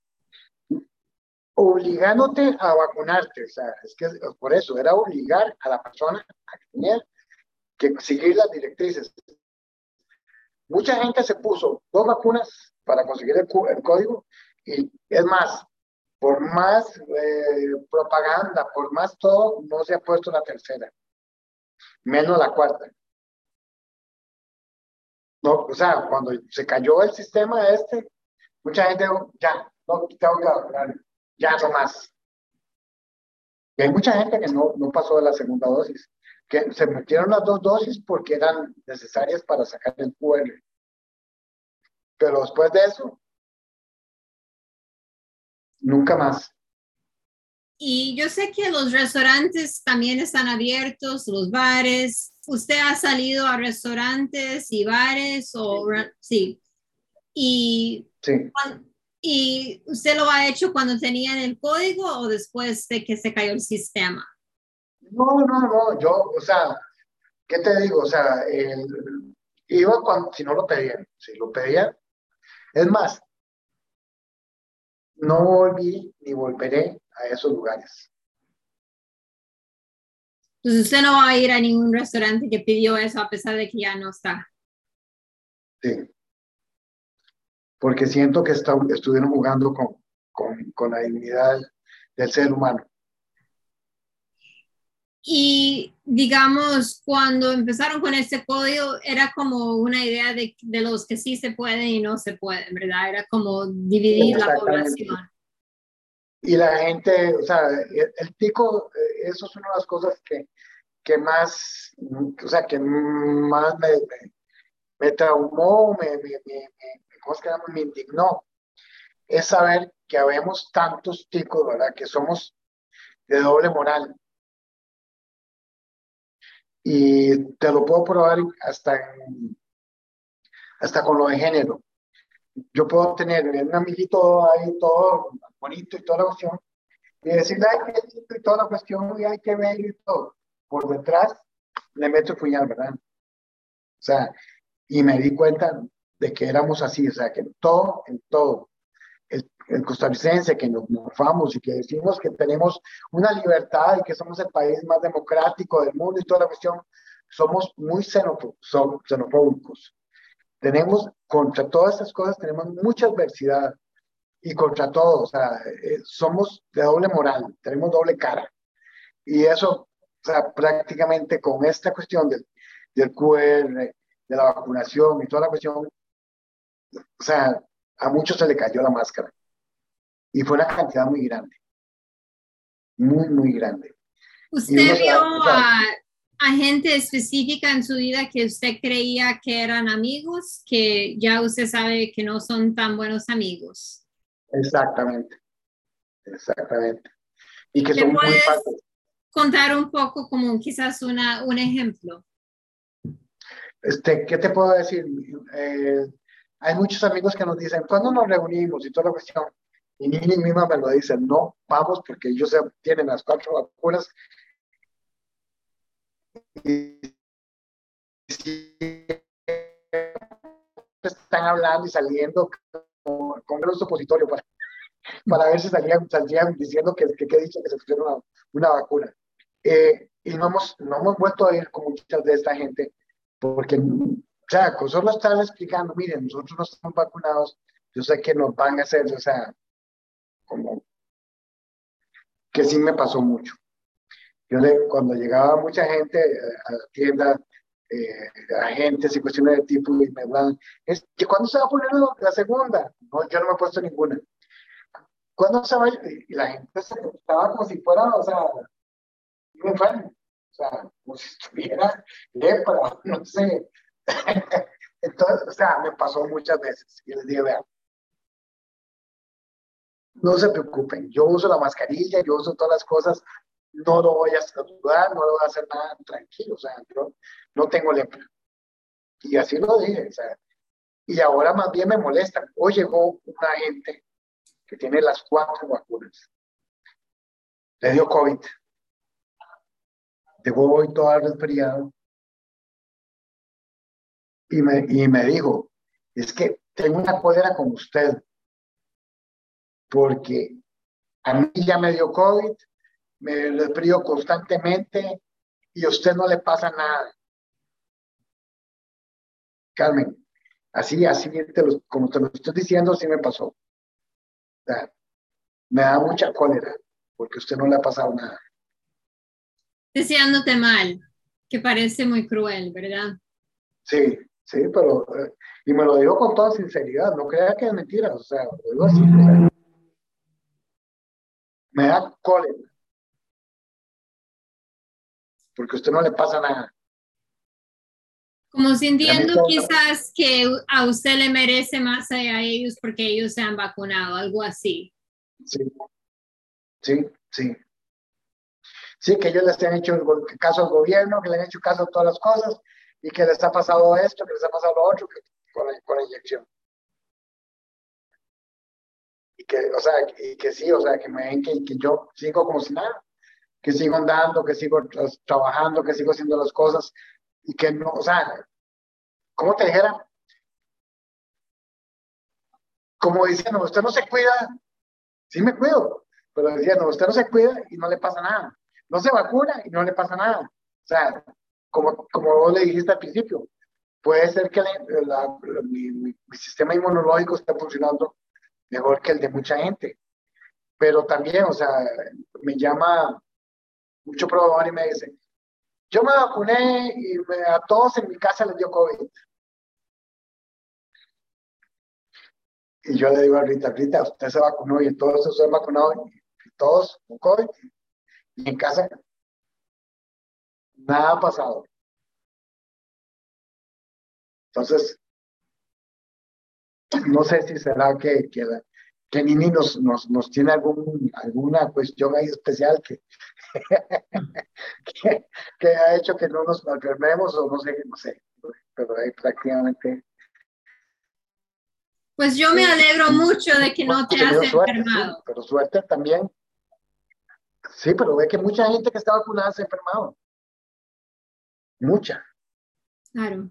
obligándote a vacunarte, o sea, es que es por eso era obligar a la persona a tener que seguir las directrices. Mucha gente se puso dos vacunas para conseguir el, el código y es más, por más eh, propaganda, por más todo, no se ha puesto la tercera, menos la cuarta. No, o sea, cuando se cayó el sistema este, mucha gente dijo, ya, no tengo que vacunar, ya no más. Y hay mucha gente que no, no pasó de la segunda dosis, que se metieron las dos dosis porque eran necesarias para sacar el Q R. Pero después de eso, nunca más. Y yo sé que los restaurantes también están abiertos, los bares. ¿Usted ha salido a restaurantes y bares o sí? Y, Sí. y usted lo ha hecho cuando tenían el código o después de que se cayó el sistema. No, no, no, yo, o sea, ¿qué te digo? O sea, el, iba cuando, si no lo pedían, si lo pedían, es más, no volví ni volveré a esos lugares. Entonces usted no va a ir a ningún restaurante que pidió eso a pesar de que ya no está. Sí, porque siento que está, estuvieron jugando con, con, con la dignidad del ser humano. Y digamos, cuando empezaron con este código, era como una idea de, de los que sí se pueden y no se pueden, ¿verdad? Era como dividir la población. Y la gente, o sea, el, el tico, eh, eso es una de las cosas que, que más, o sea, que más me, me, me traumó, me, me, me, me, ¿cómo es que llama? Me indignó. Es saber que habemos tantos ticos, ¿verdad? Que somos de doble moral. Y te lo puedo probar hasta, en- hasta con lo de género. Yo puedo tener un amiguito ahí todo bonito y toda la cuestión, y decirle, ay, qué lindo y toda la cuestión, y ay, qué bello y todo. Por detrás le meto el puñal, ¿verdad? O sea, y me di cuenta de que éramos así, o sea, que en todo, en todo, el, el costarricense que nos morfamos y que decimos que tenemos una libertad y que somos el país más democrático del mundo y toda la cuestión, somos muy xenofó- son- xenofóbicos. Tenemos, contra todas estas cosas, tenemos mucha adversidad y contra todo, o sea, eh, somos de doble moral, tenemos doble cara. Y eso, o sea, prácticamente con esta cuestión del, del Q R, de la vacunación y toda la cuestión, o sea, a muchos se le cayó la máscara. Y fue una cantidad muy grande, muy, muy grande. Y uno ¿Usted se vio da, o sea, a, a gente específica en su vida que usted creía que eran amigos, que ya usted sabe que no son tan buenos amigos? exactamente, exactamente. Y que ¿Me son muy puedes fáciles. contar un poco como quizás una, un ejemplo? Este, ¿qué te puedo decir? Eh, hay muchos amigos que nos dicen, ¿cuándo nos reunimos? Y toda la cuestión. Y Nini misma me lo dice, no, vamos, porque ellos ya tienen las cuatro vacunas y si están hablando y saliendo con, con los supositorios para, para ver si salían, salían diciendo que, que, que he dicho que se pusieron una, una vacuna. Eh, y no hemos, no hemos vuelto a ir con muchas de esta gente porque, o sea, solo están explicando, miren, nosotros no estamos vacunados, yo sé que nos van a hacer, o sea, como que sí me pasó mucho. Yo le, cuando llegaba mucha gente a la tienda, eh, agentes y cuestiones de tipo, y me hablaban, es que ¿cuándo se va a poner la segunda? No, yo no me he puesto ninguna. ¿Cuándo se va? Y la gente se estaba como si fuera, o sea, un enfermo. O sea, como si estuviera lepra, no sé. Entonces, o sea, me pasó muchas veces. Y les dije, vean, no se preocupen, yo uso la mascarilla, yo uso todas las cosas, no lo voy a saludar, no lo voy a hacer nada, tranquilo, o sea, yo no tengo lepra. Y así lo dije, o sea, y ahora más bien me molestan. Hoy llegó una gente que tiene las cuatro vacunas, le dio COVID, llegó hoy todo el resfriado y me, y me dijo, es que tengo una cólera con usted, porque a mí ya me dio COVID, me resfrío constantemente y a usted no le pasa nada. Carmen, así, así, te lo, como te lo estoy diciendo, así me pasó. O sea, me da mucha cólera, porque a usted no le ha pasado nada. Deseándote mal, que parece muy cruel, ¿verdad? Sí, sí, pero, eh, y me lo digo con toda sinceridad, no crea que es mentira, o sea, lo digo así, o sea, me da cólera, porque a usted no le pasa nada. Como Y a mí sintiendo todo, quizás que a usted le merece más a ellos porque ellos se han vacunado, algo así. sí, sí, sí. Sí, que ellos les han hecho caso al gobierno, que le han hecho caso a todas las cosas, y que les ha pasado esto, que les ha pasado lo otro, que, con, la, con la inyección. Y que, o sea, y que sí, o sea, que me ven que, que yo sigo como si nada, que sigo andando, que sigo tra- trabajando, que sigo haciendo las cosas, y que no, o sea, ¿cómo te dijera? Como diciendo, usted no se cuida, sí me cuido, pero decía, no, usted no se cuida y no le pasa nada, no se vacuna y no le pasa nada. O sea, como, como vos le dijiste al principio, puede ser que la, la- la- mi, mi- mi sistema inmunológico esté funcionando mejor que el de mucha gente, pero también, o sea, me llama mucho probador y me dice, yo me vacuné y me- a todos en mi casa les dio COVID. Y yo le digo a Rita, Rita, usted se vacunó y todos se han vacunado y todos con COVID y en casa nada ha pasado. Entonces, no sé si será que, que, la- que Nini nos, nos, nos tiene algún, alguna cuestión ahí especial que, que, que ha hecho que no nos enfermemos o no sé, no sé, pero ahí prácticamente Pues yo me eh, alegro mucho de que no hemos te has tenido suerte, sí, enfermado. pero suerte también, sí, pero ve que mucha gente que está vacunada se ha enfermado, mucha. Claro.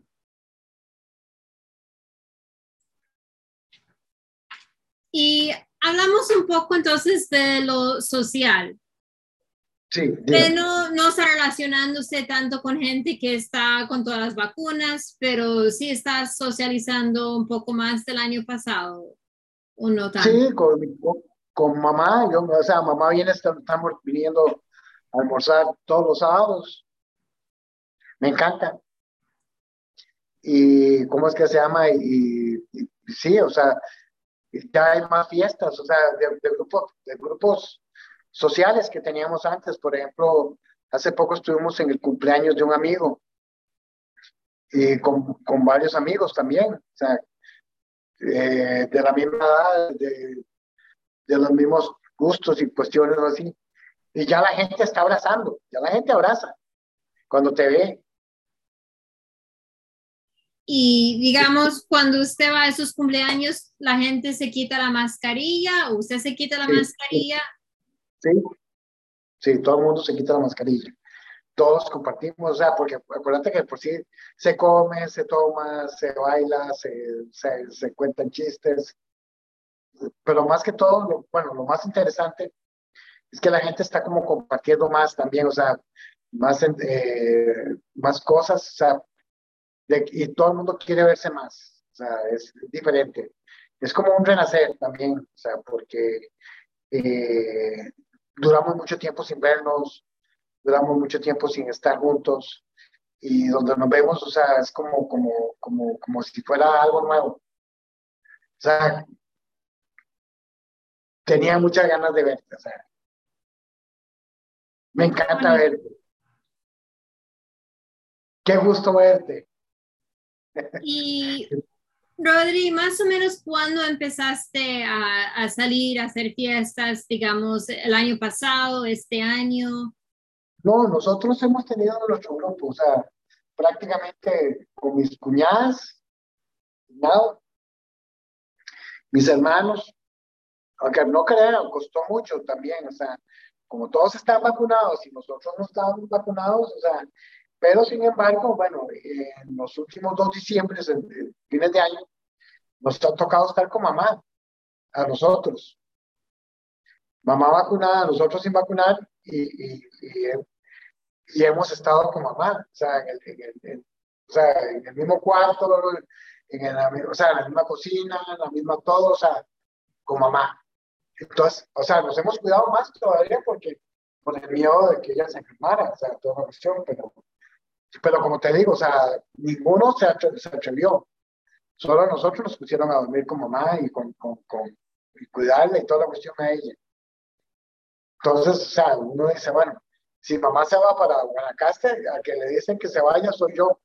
Y hablamos un poco entonces de lo social. Sí, Usted dígame. no, no está relacionándose tanto con gente que está con todas las vacunas, pero sí está socializando un poco más del año pasado, o no tanto. Sí, con, con, con mamá, yo, o sea, mamá viene, está- estamos viniendo a almorzar todos los sábados, me encanta. Y cómo es que se llama, y, y- y sí, o sea, ya hay más fiestas, o sea, de, de grupos, de grupos sociales que teníamos antes. Por ejemplo, hace poco estuvimos en el cumpleaños de un amigo y con, con varios amigos también, o sea, eh, de la misma edad, de, de los mismos gustos y cuestiones así. Y ya la gente está abrazando, ya la gente abraza cuando te ve. Y digamos, cuando usted va a esos cumpleaños, la gente se quita la mascarilla, o usted se quita la Sí, sí, mascarilla. sí, sí, todo el mundo se quita la mascarilla. Todos compartimos, o sea, porque acuérdate que por sí se come, se toma, se baila, se, se, se cuentan chistes, pero más que todo, lo, bueno, lo más interesante es que la gente está como compartiendo más también, o sea, más, eh, más cosas, o sea, de, y todo el mundo quiere verse más, o sea, es diferente. Es como un renacer también, o sea, porque eh, duramos mucho tiempo sin vernos, duramos mucho tiempo sin estar juntos y donde nos vemos, o sea, es como, como, como, como si fuera algo nuevo. O sea, tenía muchas ganas de verte, o sea, me Qué encanta bonito. verte, qué gusto verte. Y Rodri, más o menos cuándo empezaste a, a salir, a hacer fiestas, digamos, el año pasado, este año. No, nosotros hemos tenido nuestro grupo, o sea, prácticamente con mis cuñadas, cuñado, mis hermanos, aunque no crean, costó mucho también, o sea, como todos están vacunados y nosotros no estábamos vacunados, o sea, pero sin embargo, bueno, eh, en los últimos dos diciembres, en, en fines de año, nos ha tocado estar con mamá, a nosotros, mamá vacunada, nosotros sin vacunar, y, y, y, y hemos estado con mamá, o sea, en el, en el, en, o sea, en el mismo cuarto, en el, o sea, en la misma cocina, en la misma todo, o sea, con mamá. Entonces, o sea, nos hemos cuidado más todavía porque por el miedo de que ella se enfermara, o sea, toda la cuestión, pero, pero como te digo, o sea, ninguno se, atre- se atrevió, solo nosotros nos pusieron a dormir con mamá y con, con, con y cuidarle y toda la cuestión a ella. Entonces, o sea, uno dice, bueno, si mamá se va para Guanacaste, a que le dicen que se vaya soy yo,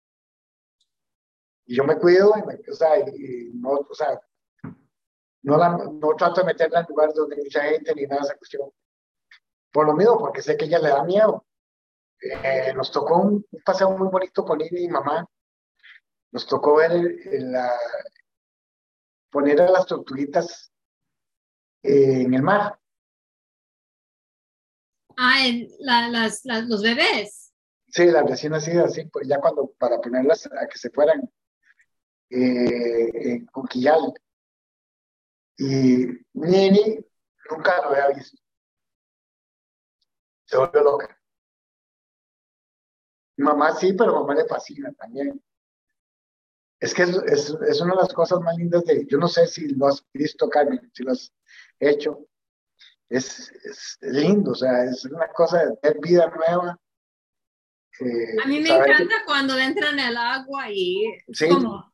y yo me cuido, y, me, o sea, y, y no, o sea, no, la, no trato de meterla en lugares donde hay mucha gente ni nada de esa cuestión, por lo mismo, porque sé que ella le da miedo. Eh, nos tocó un, un paseo muy bonito con Ivy y mamá. Nos tocó ver el- el, la, poner a las tortuguitas eh, en el mar. Ah, en la- las, las- los bebés. Sí, las recién nacidas, sí, pues ya cuando, para ponerlas a que se fueran eh, en Conquillal. Y Nini, Nunca lo había visto. Se volvió loca. Mi mamá sí, pero a mamá le fascina también. Es que es, es, es una de las cosas más lindas de, yo no sé si lo has visto, Carmen, si lo has hecho, es, es lindo, o sea, es una cosa de ver vida nueva, A mí eh, me saber que encanta cuando entran en el agua y es sí, como,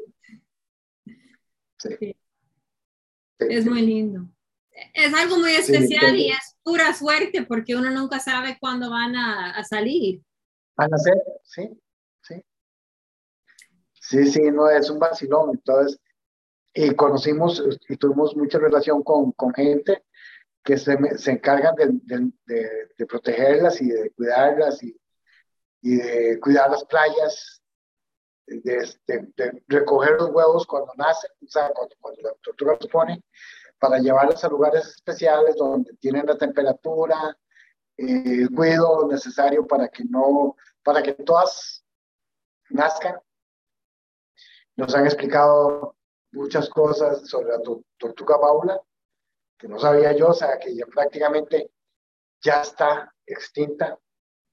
sí, sí, es sí, muy lindo. Es algo muy sí, especial y entonces, es pura suerte porque uno nunca sabe cuándo van a, a salir. van a hacer, sí, sí, sí, sí, no, es un vacilón, entonces, y conocimos y tuvimos mucha relación con, con gente que se, se encargan de, de, de, de protegerlas y de cuidarlas y, y de cuidar las playas, de, de, de, recoger los huevos cuando nacen, o sea, cuando, cuando la tortuga los pone, para llevarlas a lugares especiales donde tienen la temperatura, eh, el cuidado necesario para que no, para que todas nazcan. Nos han explicado muchas cosas sobre la to tortuga baula, que no sabía yo, o sea, que ya prácticamente ya está extinta, o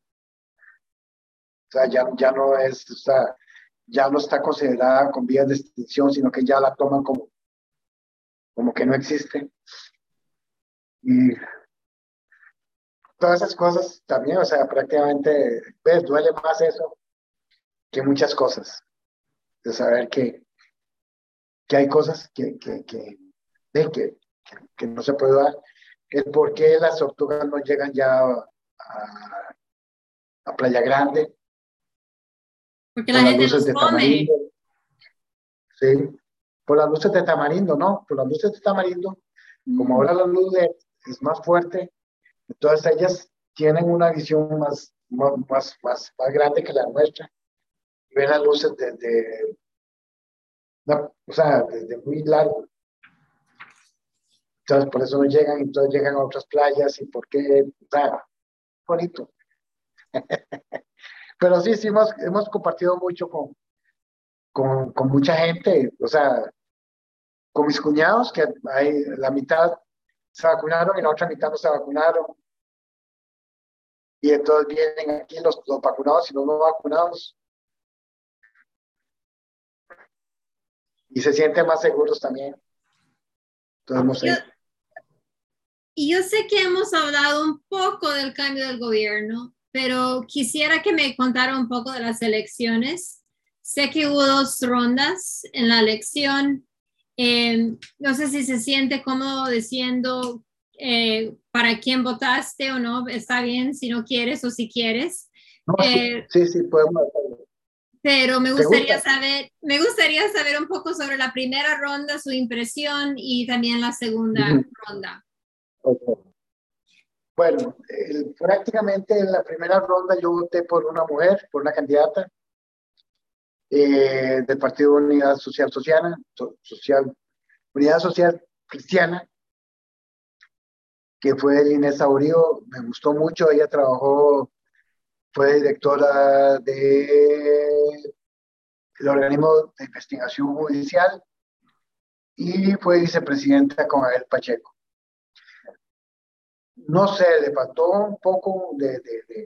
sea, ya, ya no es, o sea, ya no está considerada con vías de extinción, sino que ya la toman como, como que no existe. Y todas esas cosas también, o sea, prácticamente, ves, duele más eso que muchas cosas, de saber que, que hay cosas que, que, que, de, que, que, que no se puede dar. El por qué las tortugas no llegan ya a, a Playa Grande, Porque la por las gente luces los de Tamarindo, come. ¿sí? Por las luces de Tamarindo, ¿no? Por las luces de Tamarindo, como Mm. ahora la luz de, es más fuerte, entonces ellas tienen una visión más, más, más, más, más grande que la nuestra, y ven las luces desde, no, o sea, desde muy largo. Entonces, por eso no llegan, entonces llegan a otras playas y por qué, o sea, bonito. Pero sí, sí, hemos, hemos compartido mucho con, con, con mucha gente, o sea, con mis cuñados, que hay, la mitad se vacunaron y la otra mitad no se vacunaron. Y entonces vienen aquí los, los vacunados y los no vacunados y se sienten más seguros también. Entonces, no Yo, sé. y yo sé que hemos hablado un poco del cambio del gobierno, pero quisiera que me contara un poco de las elecciones. Sé que hubo dos rondas en la elección. Eh, no sé si se siente cómodo diciendo eh, para quién votaste o no. Está bien si no quieres o si quieres. No, sí, Eh, sí, sí, podemos hacerlo. pero me ¿Te gustaría gusta? saber, me gustaría saber un poco sobre la primera ronda, su impresión y también la segunda Ujú. ronda. Okay. Bueno, el, prácticamente en la primera ronda yo voté por una mujer, por una candidata eh, del Partido Unidad Social Sociana, so, Social, Unidad Social Cristiana, que fue Inés Saurio. Me gustó mucho, ella trabajó, fue directora del organismo de investigación judicial y fue vicepresidenta con Abel Pacheco. No sé, le faltó un poco de, de, de,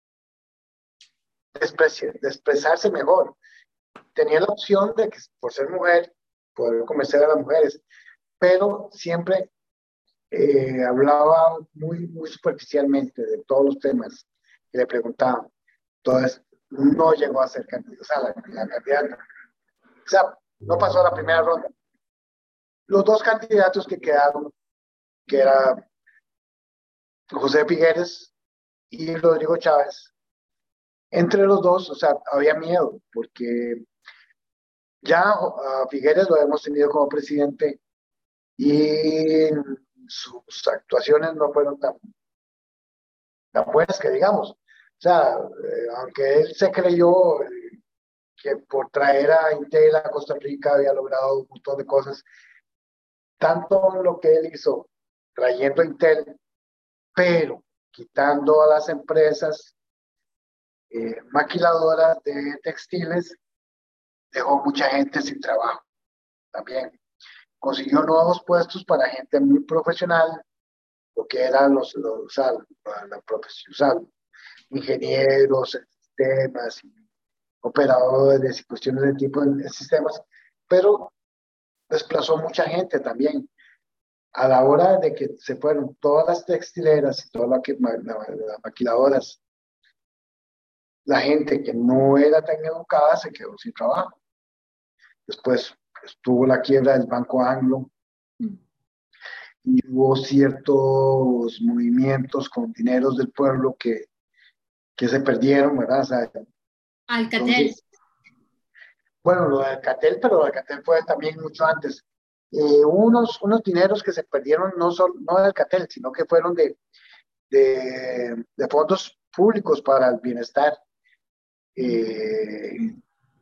de, de expresarse mejor. Tenía la opción de que por ser mujer, poder convencer a las mujeres, pero siempre eh, hablaba muy, muy superficialmente de todos los temas que le preguntaban. Entonces, no llegó a ser candidata, o sea, la, la candidata. O sea, no pasó a la primera ronda. Los dos candidatos que quedaron, que era José Figueres y Rodrigo Chávez, entre los dos, o sea, había miedo, porque ya a Figueres lo hemos tenido como presidente y sus actuaciones no fueron tan, tan buenas que digamos. O sea, eh, aunque él se creyó eh, que por traer a Intel a Costa Rica había logrado un montón de cosas, tanto lo que él hizo trayendo a Intel, pero quitando a las empresas eh, maquiladoras de textiles, dejó mucha gente sin trabajo también. Consiguió nuevos puestos para gente muy profesional, lo que eran los, los o sea, la, la profesión, o sea, ingenieros en sistemas, operadores y cuestiones de tipo en, en sistemas, pero desplazó mucha gente también. A la hora de que se fueron todas las textileras y todas las la, maquiladoras, la gente que no era tan educada se quedó sin trabajo. Después estuvo la quiebra del Banco Anglo y hubo ciertos movimientos con dineros del pueblo que, que se perdieron, ¿verdad? O sea, Alcatel. entonces, bueno, lo de Alcatel, pero lo de Alcatel fue también mucho antes. Eh, unos, unos dineros que se perdieron no, solo, no de Alcatel, sino que fueron de, de, de fondos públicos para el bienestar. Eh,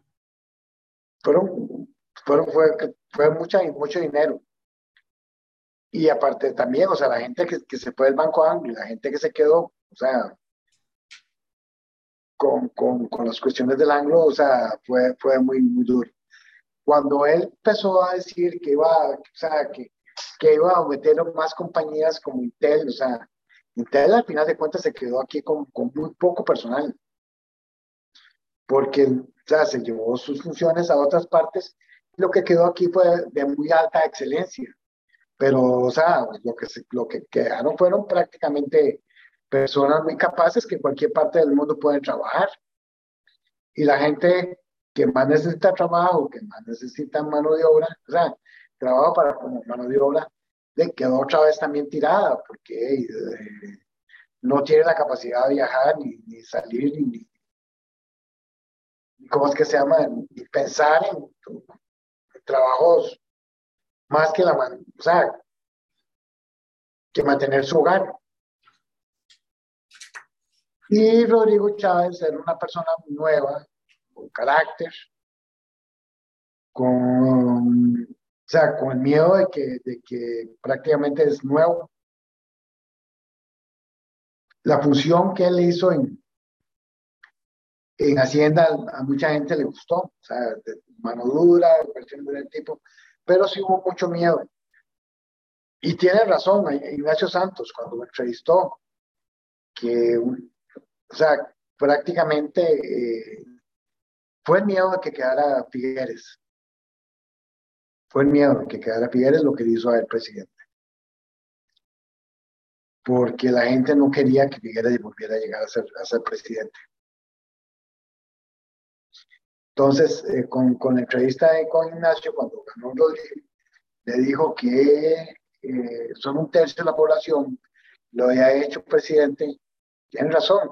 fueron, fueron, fue, fue mucha, mucho dinero. Y aparte también, o sea, la gente que, que se fue del Banco Anglo, la gente que se quedó, o sea, con, con, con las cuestiones del Anglo, o sea, fue, fue muy, muy duro. Cuando él empezó a decir que iba, o sea, que, que iba a meter más compañías como Intel, o sea, Intel al final de cuentas se quedó aquí con, con muy poco personal, porque, o sea, se llevó sus funciones a otras partes, lo que quedó aquí fue de muy alta excelencia, pero, o sea, lo que, se, lo que quedaron fueron prácticamente personas muy capaces que en cualquier parte del mundo pueden trabajar, y la gente que más necesita trabajo, que más necesita mano de obra, o sea, trabajo para como mano de obra, le quedó otra vez también tirada, porque eh, no tiene la capacidad de viajar, ni, ni salir, ni, ni, ¿cómo es que se llama? Ni pensar en, en trabajos más que la, man, o sea, que mantener su hogar. Y Rodrigo Chávez era una persona nueva, con carácter, con, o sea, con el miedo de que, de que prácticamente es nuevo. La función que él hizo en, en Hacienda a mucha gente le gustó, o sea, de mano dura, cuestiones del tipo, pero sí hubo mucho miedo. Y tiene razón Ignacio Santos cuando me entrevistó, que, o sea, prácticamente eh, fue el miedo de que quedara Figueres, fue el miedo de que quedara Figueres lo que hizo a el presidente, porque la gente no quería que Figueres volviera a llegar a ser, a ser presidente. Entonces, eh, con, con la entrevista de, con Ignacio, cuando ganó Rodrigo, le dijo que eh, son un tercio de la población, lo había hecho presidente, tiene razón,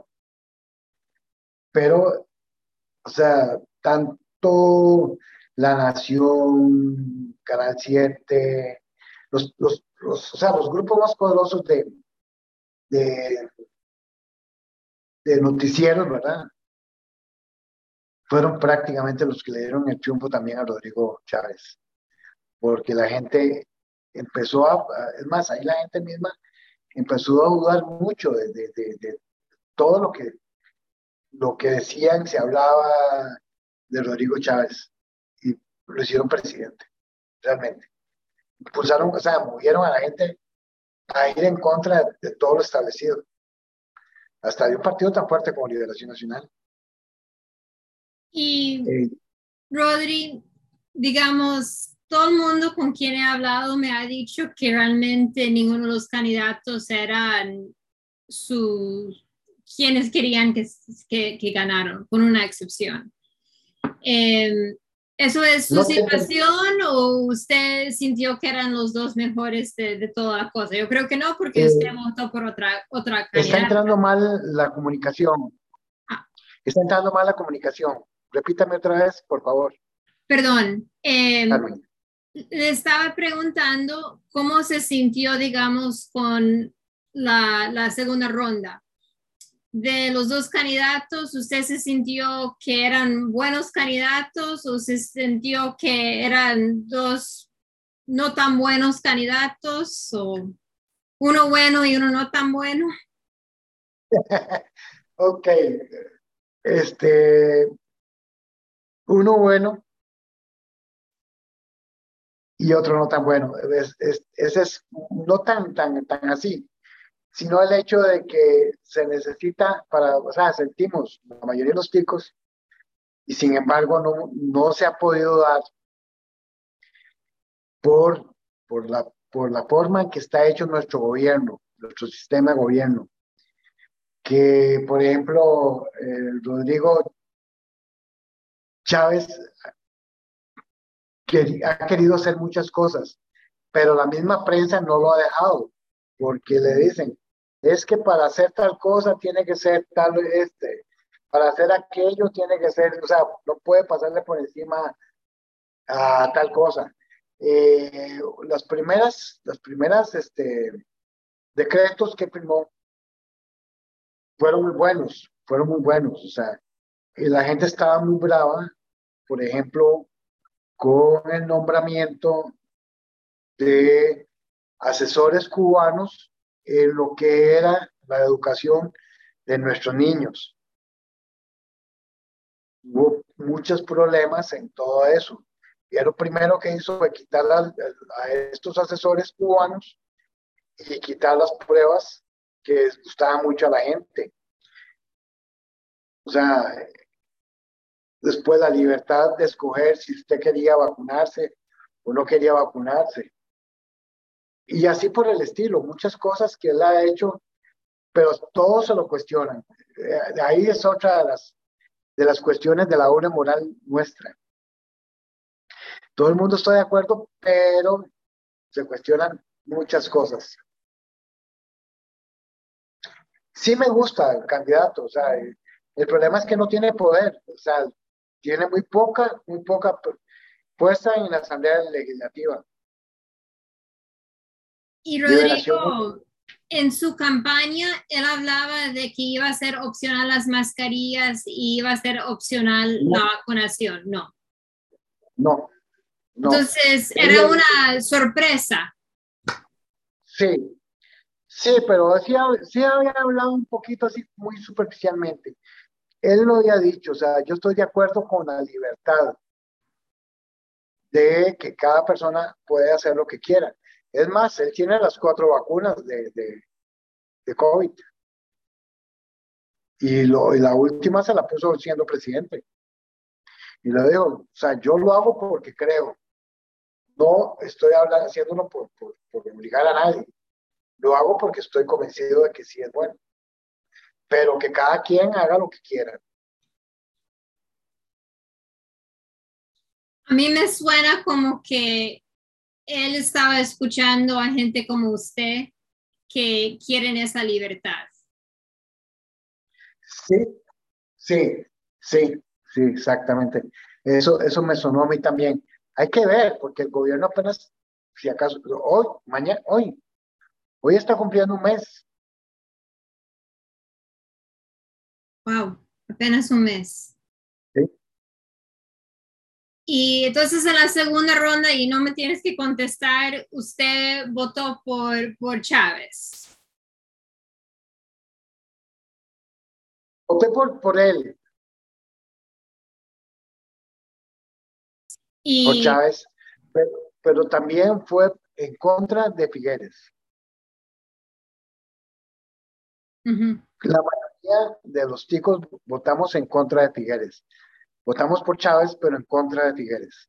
pero, o sea, tanto La Nación, Canal siete, los, los, los, o sea, los grupos más poderosos de, de, de noticieros, ¿verdad? Fueron prácticamente los que le dieron el triunfo también a Rodrigo Chávez, porque la gente empezó a, es más, ahí la gente misma empezó a dudar mucho de, de, de, de todo lo que, lo que decían, se hablaba de Rodrigo Chávez y lo hicieron presidente, realmente. Impulsaron, o sea, movieron a la gente a ir en contra de, de todo lo establecido, hasta de un partido tan fuerte como Liberación Nacional. Y Eh, Rodri, digamos, todo el mundo con quien he hablado me ha dicho que realmente ninguno de los candidatos eran sus quienes querían que, que, que ganaron, con una excepción. Eh, ¿Eso es su no te, situación o usted sintió que eran los dos mejores de, de toda la cosa? Yo creo que no, porque usted eh, votó por otra, otra está candidata. entrando mal la comunicación, Ah, está entrando mal la comunicación. Repítame otra vez, por favor, perdón, eh, Carmen. le estaba preguntando cómo se sintió, digamos, con la, la segunda ronda. De los dos candidatos, ¿usted se sintió que eran buenos candidatos o se sintió que eran dos no tan buenos candidatos o uno bueno y uno no tan bueno? Ok, este, uno bueno y otro no tan bueno. Es, es, ese es no tan, tan, tan así. sino el hecho de que se necesita para, o sea, sentimos la mayoría de los ticos y sin embargo no, no se ha podido dar por, por, la, por la forma en que está hecho nuestro gobierno, nuestro sistema de gobierno, que por ejemplo eh, Rodrigo Chávez que, ha querido hacer muchas cosas, pero la misma prensa no lo ha dejado, porque le dicen, es que para hacer tal cosa tiene que ser tal, este, para hacer aquello tiene que ser, o sea, no puede pasarle por encima a tal cosa. Eh, las primeras, las primeras, este, decretos que firmó fueron muy buenos, fueron muy buenos, o sea, y la gente estaba muy brava, por ejemplo, con el nombramiento de asesores cubanos en lo que era la educación de nuestros niños. Hubo muchos problemas en todo eso. Y lo primero que hizo fue quitar a, a estos asesores cubanos y quitar las pruebas que les gustaban mucho a la gente. O sea, después la libertad de escoger si usted quería vacunarse o no quería vacunarse. Y así por el estilo, muchas cosas que él ha hecho, pero todos se lo cuestionan. Eh, ahí es otra de las, de las cuestiones de la obra moral nuestra. Todo el mundo está de acuerdo, pero se cuestionan muchas cosas. Sí me gusta el candidato, o sea, el, el problema es que no tiene poder, o sea, tiene muy poca, muy poca fuerza en la Asamblea Legislativa. Y Liberación. Rodrigo, en su campaña, él hablaba de que iba a ser opcional las mascarillas y iba a ser opcional No, la vacunación. No. no, no. Entonces, Él era lo- una sorpresa. sí, sí, pero sí, ha- sí había hablado un poquito así muy superficialmente. Él lo había dicho, o sea, yo estoy de acuerdo con la libertad de que cada persona puede hacer lo que quiera. Es más, él tiene las cuatro vacunas de, de, de COVID y, lo, y la última se la puso siendo presidente. Y le digo, o sea, yo lo hago porque creo, no estoy hablando, haciéndolo por, por, por obligar a nadie, lo hago porque estoy convencido de que sí es bueno, pero que cada quien haga lo que quiera. A mí me suena como que él estaba escuchando a gente como usted que quieren esa libertad. Sí, sí, sí, sí, exactamente. Eso, eso me sonó a mí también. Hay que ver, porque el gobierno apenas, si acaso, hoy, mañana, hoy, hoy está cumpliendo un mes. Wow, apenas un mes. ¿Sí? Y entonces en la segunda ronda, y no me tienes que contestar, usted votó por, por Chávez. Voté por, por él, por Y Chávez, pero, pero también fue en contra de Figueres. uh-huh. La mayoría de los ticos votamos en contra de Figueres. Votamos por Chávez, pero en contra de Figueres.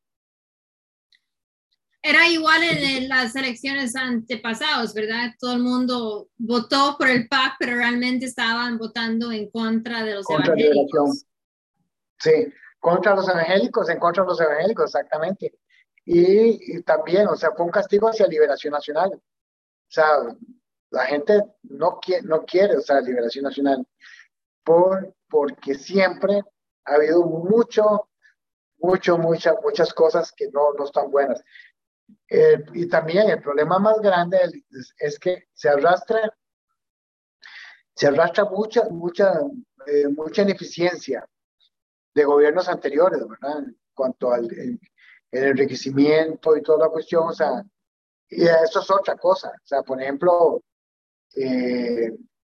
Era igual en, en las elecciones antepasadas, ¿verdad? Todo el mundo votó por el P A C, pero realmente estaban votando en contra de los Contra Liberación. evangélicos. Sí, contra los evangélicos, en contra de los evangélicos, exactamente. Y, y también, o sea, fue un castigo hacia Liberación Nacional. O sea, la gente no quiere, no quiere, o sea, Liberación Nacional, por, porque siempre ha habido mucho, mucho, muchas, muchas cosas que no, no están buenas. Eh, y también el problema más grande es, es que se arrastra, se arrastra mucha, mucha, eh, mucha ineficiencia de gobiernos anteriores, ¿verdad? En cuanto al el, el enriquecimiento y toda la cuestión, o sea, y eso es otra cosa. O sea, por ejemplo, eh,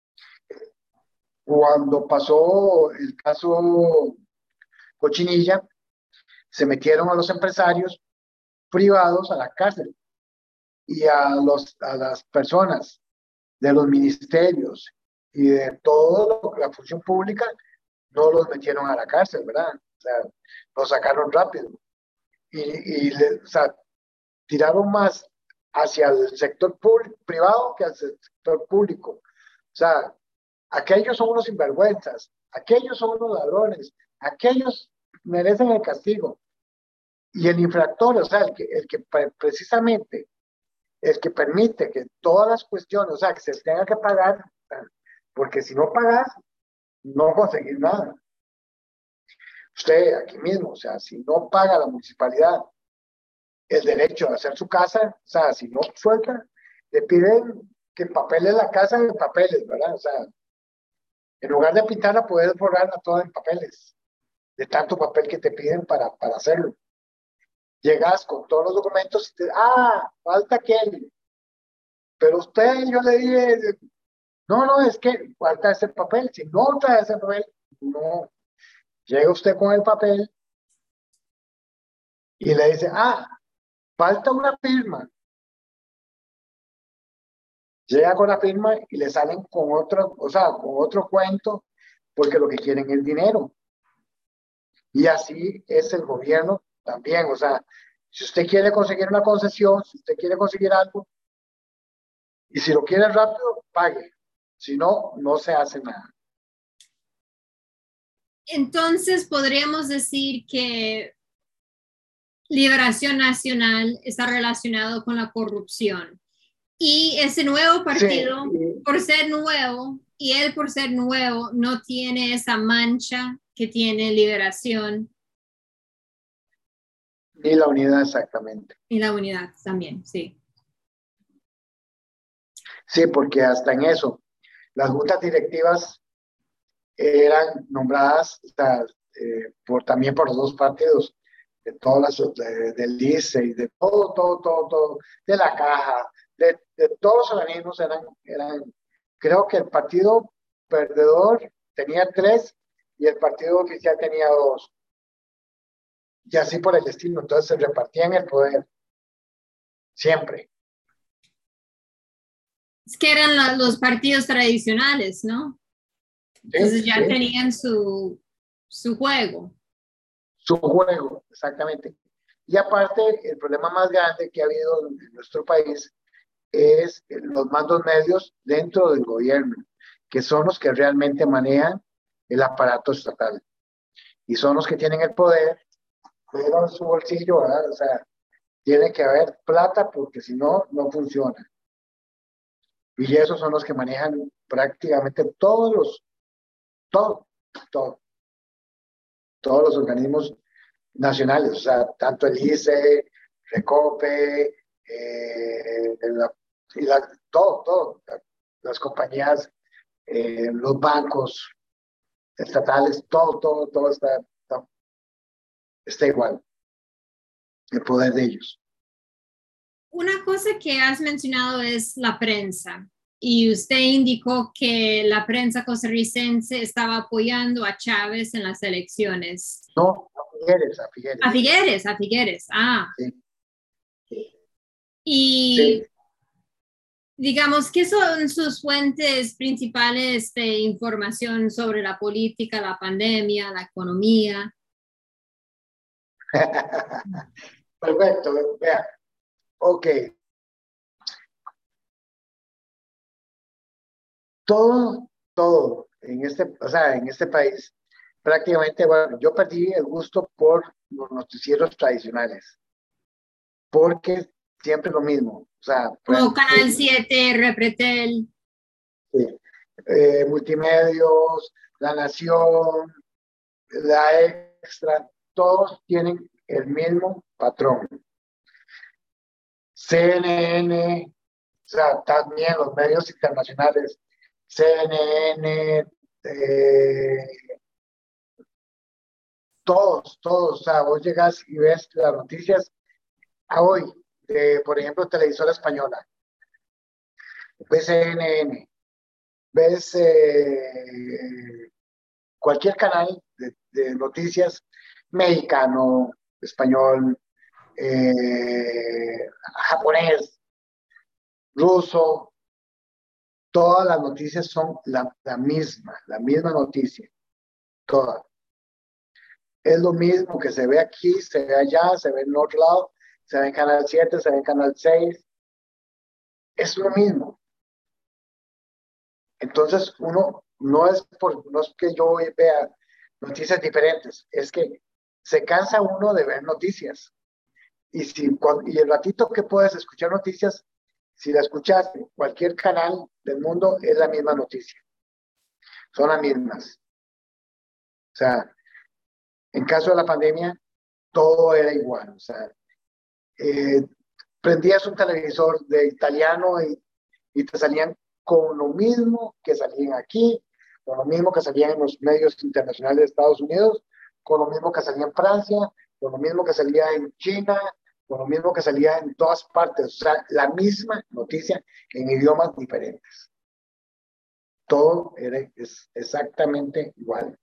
cuando pasó el caso Cochinilla, se metieron a los empresarios privados a la cárcel y a, los, a las personas de los ministerios y de toda la función pública, no los metieron a la cárcel, ¿verdad? O sea, los sacaron rápido. Y, y le, o sea, tiraron más hacia el sector privado que hacia el sector público. O sea, aquellos son unos sinvergüenzas, aquellos son unos ladrones, aquellos merecen el castigo. Y el infractor, o sea, el que, el que precisamente, el que permite que todas las cuestiones, o sea, que se tenga que pagar, porque si no pagas, no conseguís nada. Usted aquí mismo, o sea, si no paga la municipalidad el derecho a hacer su casa, o sea, si no suelta, le piden que empapele la casa en papeles, ¿verdad? O sea, en lugar de pintarla, puedes borrarla toda en papeles, de tanto papel que te piden para, para hacerlo. Llegas con todos los documentos y te, ah, falta aquel. Pero usted, yo le dije, no, no, es que falta ese papel. Si no trae ese papel, no. Llega usted con el papel y le dice, ah, falta una firma. Llega con la firma y le salen con otro, o sea, con otro cuento, porque lo que quieren es dinero. Y así es el gobierno también, o sea, si usted quiere conseguir una concesión, si usted quiere conseguir algo, y si lo quiere rápido, pague. Si no, no se hace nada. Entonces, podríamos decir que Liberación Nacional está relacionado con la corrupción. Y ese nuevo partido, sí, por ser nuevo, y él por ser nuevo, no tiene esa mancha que tiene Liberación. Ni la unidad, exactamente. Y la unidad también, sí. Sí, porque hasta en eso, las juntas directivas eran nombradas o sea, eh, por, también por los dos partidos, de todas las, de, del I C E y de todo, todo, todo, todo, de la caja, de, de todos los organismos eran, eran, creo que el partido perdedor tenía tres y el partido oficial tenía dos. Y así por el estilo, entonces se repartían el poder, siempre. Es que eran la, los partidos tradicionales, ¿no? Entonces sí, ya sí. tenían su, su juego. Su juego, exactamente. Y aparte, el problema más grande que ha habido en nuestro país es los mandos medios dentro del gobierno, que son los que realmente manejan el aparato estatal. Y son los que tienen el poder, pero en su bolsillo, ¿verdad? O sea, tiene que haber plata porque si no, no funciona. Y esos son los que manejan prácticamente todos los, todo, todo, todos los organismos nacionales, o sea, tanto el I C E, Recope, eh, la, y la, todo, todo, las compañías, eh, los bancos estatales, todo, todo, todo está, está, está igual, el poder de ellos. Una cosa que has mencionado es la prensa. Y usted indicó que la prensa costarricense estaba apoyando a Chávez en las elecciones. No, a Figueres, a Figueres. A Figueres, a Figueres, ah. Sí. Sí. Y sí. digamos, ¿qué son sus fuentes principales de información sobre la política, la pandemia, la economía? Perfecto, vea. Ok. Todo, todo en este, o sea, en este país, prácticamente, bueno, yo perdí el gusto por los noticieros tradicionales, porque siempre lo mismo, o sea, como Canal siete, Repretel. Sí. Eh, multimedios, La Nación, La Extra, todos tienen el mismo patrón. C N N, o sea, también los medios internacionales, C N N, eh, todos, todos, o sea, vos llegas y ves las noticias a hoy, de, por ejemplo, Televisora Española, ves C N N, ves eh, cualquier canal de, de, noticias, mexicano, español, eh, japonés, ruso, todas las noticias son la, la misma, la misma noticia, todas. Es lo mismo que se ve aquí, se ve allá, se ve en otro lado, se ve en Canal siete, se ve en Canal seis. Es lo mismo. Entonces, uno no es, por, no es que yo vea noticias diferentes, es que se cansa uno de ver noticias. Y, si, cuando, y el ratito que puedes escuchar noticias, si la escuchas en cualquier canal del mundo, es la misma noticia. Son las mismas. O sea, en caso de la pandemia, todo era igual. O sea, eh, prendías un televisor de italiano y, y te salían con lo mismo que salían aquí, con lo mismo que salían en los medios internacionales de Estados Unidos, con lo mismo que salía en Francia, con lo mismo que salía en China, con lo mismo que salía en todas partes. O sea, la misma noticia en idiomas diferentes. Todo era, es exactamente igual.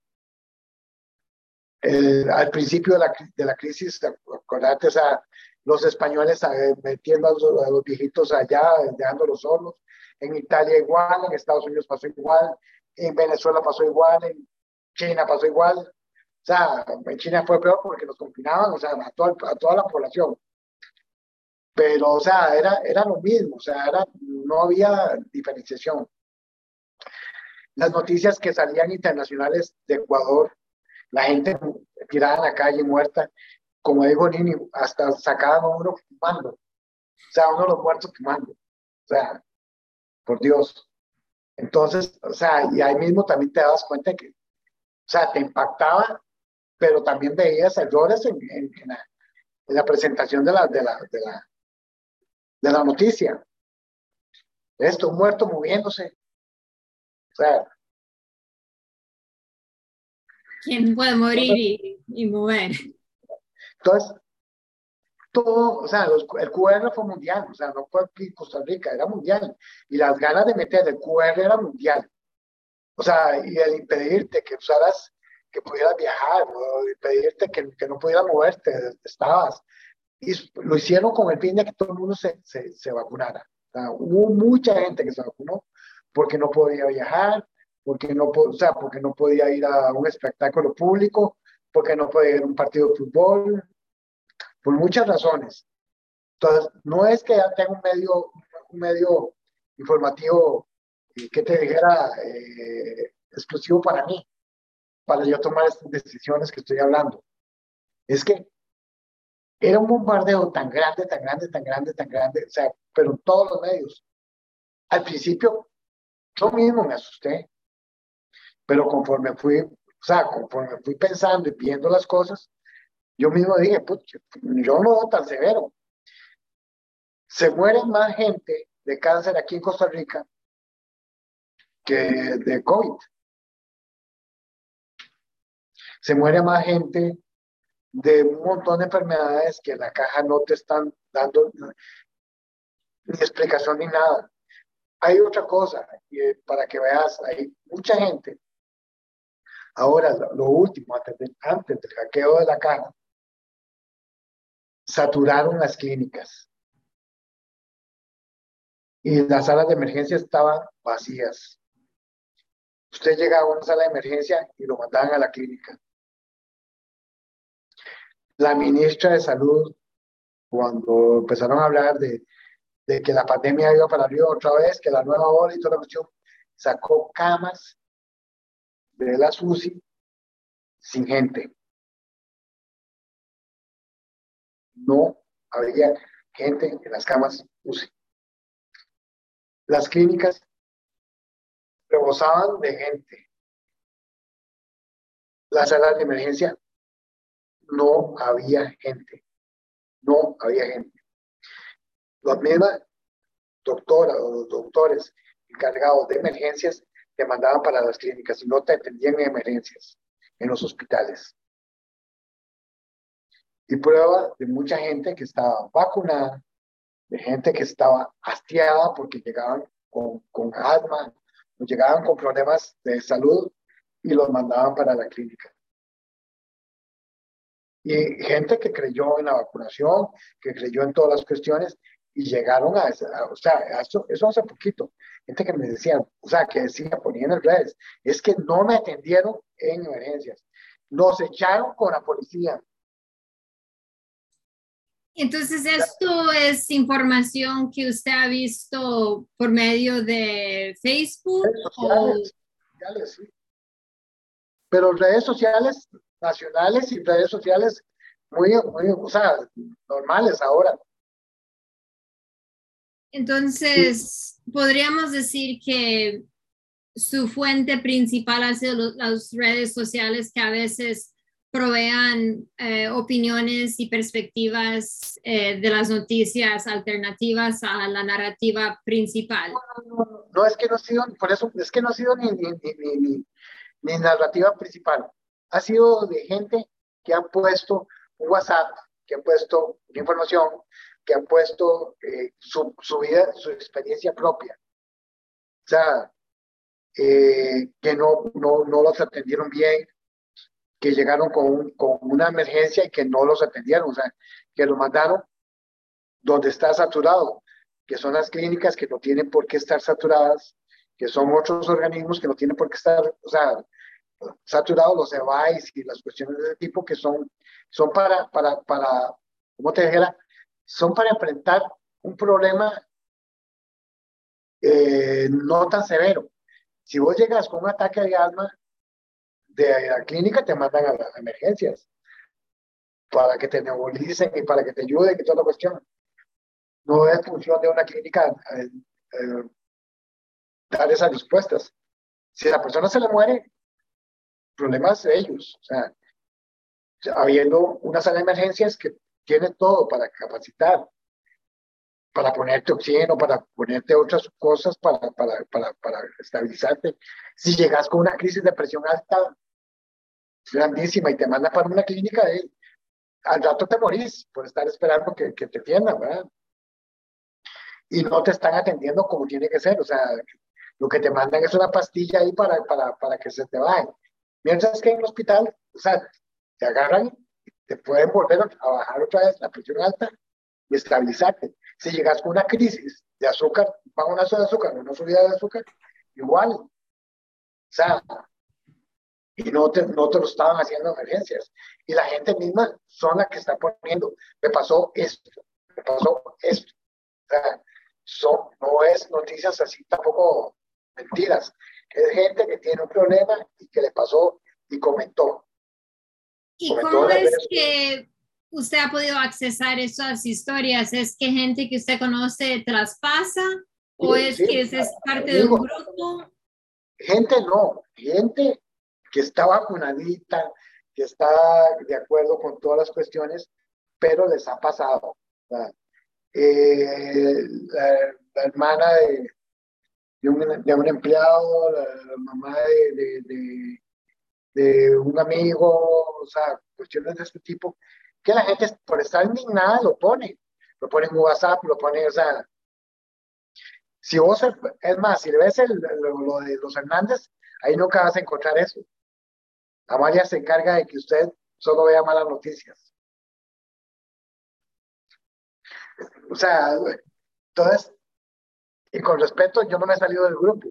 El, al principio de la, de la crisis, acordate, o sea, los españoles eh, metiendo a los, a los viejitos allá, dejándolos solos. En Italia igual, en Estados Unidos pasó igual, en Venezuela pasó igual, en China pasó igual. O sea, en China fue peor porque los confinaban, o sea, a toda, a toda la población. Pero, o sea, era, era lo mismo, o sea, era, no había diferenciación. Las noticias que salían internacionales de Ecuador, la gente tirada en la calle muerta, como dijo Nini, hasta sacaban a uno fumando, o sea, uno de los muertos fumando, o sea, por Dios. Entonces, o sea, y ahí mismo también te das cuenta que, o sea, te impactaba, pero también veías errores en, en, en, la, en la, presentación de la, de, la, de, la, de la noticia. Esto, un muerto moviéndose, o sea. ¿Quién puede morir y, y mover? Entonces, todo, o sea, los, el Q R fue mundial, o sea, no fue aquí en Costa Rica, era mundial. Y las ganas de meter el Q R era mundial. O sea, y el impedirte que usaras, que pudieras viajar, o impedirte que, que no pudieras moverte, estabas. Y lo hicieron con el fin de que todo el mundo se, se, se vacunara. O sea, hubo mucha gente que se vacunó porque no podía viajar, porque no, o sea, porque no podía ir a un espectáculo público, porque no podía ir a un partido de fútbol, por muchas razones. Entonces, no es que ya tenga un medio, un medio informativo eh, que te dijera eh, exclusivo para mí, para yo tomar estas decisiones que estoy hablando. Es que era un bombardeo tan grande, tan grande, tan grande, tan grande, o sea, pero en todos los medios. Al principio, yo mismo me asusté, pero conforme fui, o sea, conforme fui pensando y viendo las cosas, yo mismo dije, pues, yo no veo tan severo. Se muere más gente de cáncer aquí en Costa Rica que de COVID. Se muere más gente de un montón de enfermedades que en la caja no te están dando ni explicación ni nada. Hay otra cosa, y para que veas, hay mucha gente. Ahora, lo último, antes, de, antes del hackeo de la caja, saturaron las clínicas y las salas de emergencia estaban vacías. Usted llegaba a una sala de emergencia y lo mandaban a la clínica. La ministra de Salud, cuando empezaron a hablar de, de que la pandemia iba para arriba otra vez, que la nueva ola y toda la cuestión, sacó camas de las U C I sin gente. No había gente en las camas U C I. Las clínicas rebosaban de gente. Las salas de emergencia no había gente. No había gente. Las mismas doctoras o los doctores encargados de emergencias te mandaban para las clínicas y no te atendían en emergencias en los hospitales. Y prueba de mucha gente que estaba vacunada, de gente que estaba hastiada porque llegaban con, con asma, o llegaban con problemas de salud y los mandaban para la clínica. Y gente que creyó en la vacunación, que creyó en todas las cuestiones y llegaron a, esa- a- o sea, a eso, eso hace poquito, gente que me decía, o sea, que decía, ponían en redes, es que no me atendieron en emergencias, nos echaron con la policía. Entonces, esto es información que usted ha visto por medio de Facebook Redes o... sociales, sociales, sí. Pero redes sociales nacionales y redes sociales muy, muy, o sea, normales ahora. Sí, Entonces, podríamos decir que su fuente principal ha sido lo- las redes sociales que a veces provean eh, opiniones y perspectivas eh, de las noticias alternativas a la narrativa principal. no, no es que no ha sido, por eso, es que no ha sido ni, ni, ni, ni, ni- ni narrativa principal. Ha sido de gente que han puesto un WhatsApp, que han puesto una información, que han puesto eh, su, su vida, su experiencia propia. O sea, eh, que no, no, no los atendieron bien, que llegaron con, un- con una emergencia y que no los atendieron, o sea, que los mandaron donde está saturado, que son las clínicas que no tienen por qué estar saturadas, que son otros organismos que no tienen por qué estar, o sea, saturados, los E V A Is y las cuestiones de ese tipo que son, son para, para, para, ¿cómo te dijera? Son para enfrentar un problema eh, no tan severo. Si vos llegas con un ataque de asma de la clínica, te mandan a las emergencias para que te nebulicen y para que te ayuden y toda la cuestión. No es función de una clínica eh, eh, dar esas respuestas. Si a la persona se le muere, problemas de ellos. O sea, habiendo una sala de emergencias que tiene todo para capacitar, para ponerte oxígeno, para ponerte otras cosas, para, para, para, para estabilizarte. Si llegas con una crisis de presión alta, grandísima, y te mandan para una clínica, eh, al rato te morís por estar esperando que, que te atiendan, ¿verdad? Y no te están atendiendo como tiene que ser. O sea, lo que te mandan es una pastilla ahí para, para, para que se te baje. Mientras que en el hospital, o sea, te agarran, te pueden volver a bajar otra vez la presión alta y estabilizarte. Si llegas con una crisis de azúcar, bajonazo de azúcar, una subida de azúcar, igual. O sea, y no te, no te lo estaban haciendo emergencias. Y la gente misma son las que está poniendo, me pasó esto, me pasó esto. O sea, son, no es noticias así tampoco mentiras. Es gente que tiene un problema y que le pasó y comentó. ¿Y Comentó en cómo las es redes. que usted ha podido accesar esas historias? ¿Es que gente que usted conoce traspasa o Sí, es sí, que es, es parte de un amigos, grupo? gente no, gente que está vacunadita, que está de acuerdo con todas las cuestiones, pero les ha pasado. ¿Verdad? Eh, la, la hermana de, de, un, de un empleado, la, la mamá de, de, de, de un amigo, o sea, cuestiones de este tipo, que la gente por estar indignada lo pone, lo pone en WhatsApp, lo pone, o sea, si vos, es más, si ves el, lo, lo de los Hernández, ahí nunca vas a encontrar eso. Amalia se encarga de que usted solo vea malas noticias. O sea, entonces, y con respeto, yo no me he salido del grupo,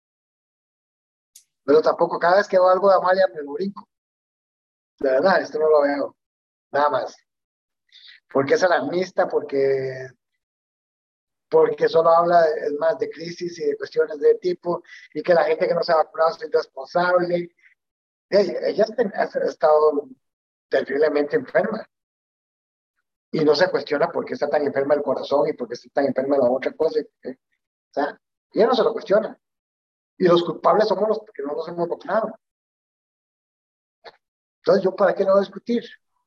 pero tampoco cada vez que veo algo de Amalia me lo brinco. De verdad, esto no lo veo, nada más. Porque es alarmista, porque, porque solo habla, es más, de crisis y de cuestiones de tipo, y que la gente que no se ha vacunado es irresponsable. Ella, ella ha estado terriblemente enferma y no se cuestiona por qué está tan enferma el corazón y por qué está tan enferma la otra cosa. ¿Eh? O sea, ella no se lo cuestiona. Y los culpables somos los que no nos hemos vacunado. Entonces, ¿yo para qué no voy a discutir?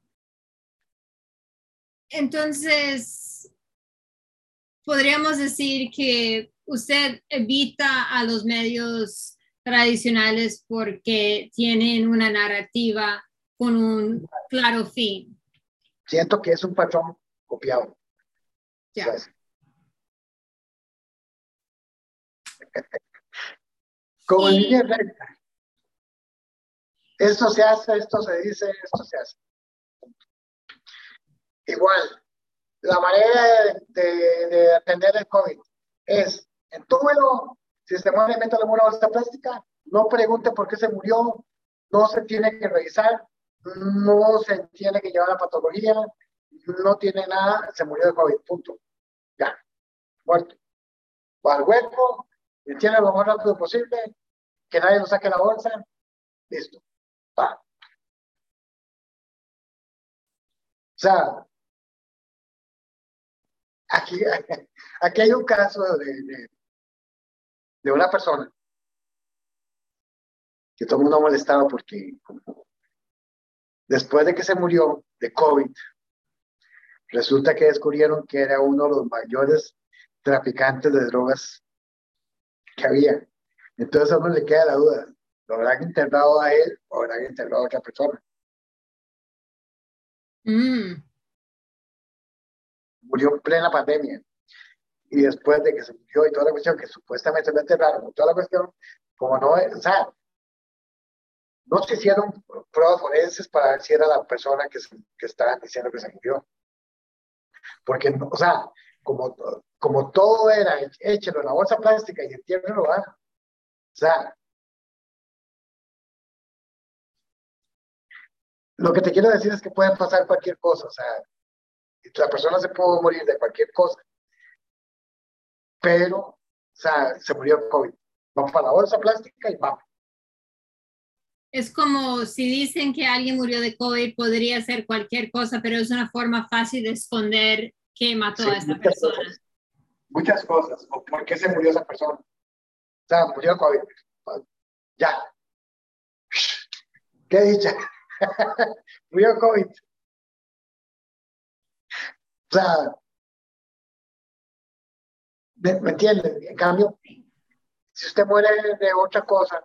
Entonces, podríamos decir que usted evita a los medios tradicionales porque tienen una narrativa con un claro fin. Siento que es un patrón copiado. Ya. ¿Sabes? Como en línea Y recta. Esto se hace, esto se dice, esto se hace. Igual. la manera de, de, de atender el COVID es, entúbelo, si se muere, métalo en una bolsa plástica, no pregunte por qué se murió, no se tiene que revisar, no se tiene que llevar la patología, no tiene nada, se murió de COVID, punto. Ya, muerto. Va al hueco, entiende lo más rápido posible, que nadie lo saque la bolsa, listo. Va. O sea, aquí, aquí hay un caso de, de, de una persona que todo el mundo ha molestado porque como, después de que se murió de COVID, resulta que descubrieron que era uno de los mayores traficantes de drogas que había. Entonces a uno le queda la duda, ¿lo habrán enterrado a él o habrán enterrado a otra persona? Mm. Murió en plena pandemia. Y después de que se murió y toda la cuestión, que supuestamente lo enterraron, toda la cuestión, como no, o sea, no se hicieron pruebas forenses para ver si era la persona que, se, que estaban diciendo que se murió. Porque, no, o sea, como, como todo era, échelo en la bolsa plástica y entiérrelo, ¿verdad? O sea, lo que te quiero decir es que puede pasar cualquier cosa, o sea, la persona se puede morir de cualquier cosa, pero, o sea, se murió de COVID. Vamos para la bolsa plástica y vamos. Es como si dicen que alguien murió de COVID, podría ser cualquier cosa, pero es una forma fácil de esconder que mató Sí, a esa muchas persona. cosas, muchas cosas, o por qué se murió esa persona. O sea, murió de COVID. Ya. ¿Qué dicha? Murió de COVID. O sea, ¿me, me entienden? En cambio, si usted muere de otra cosa,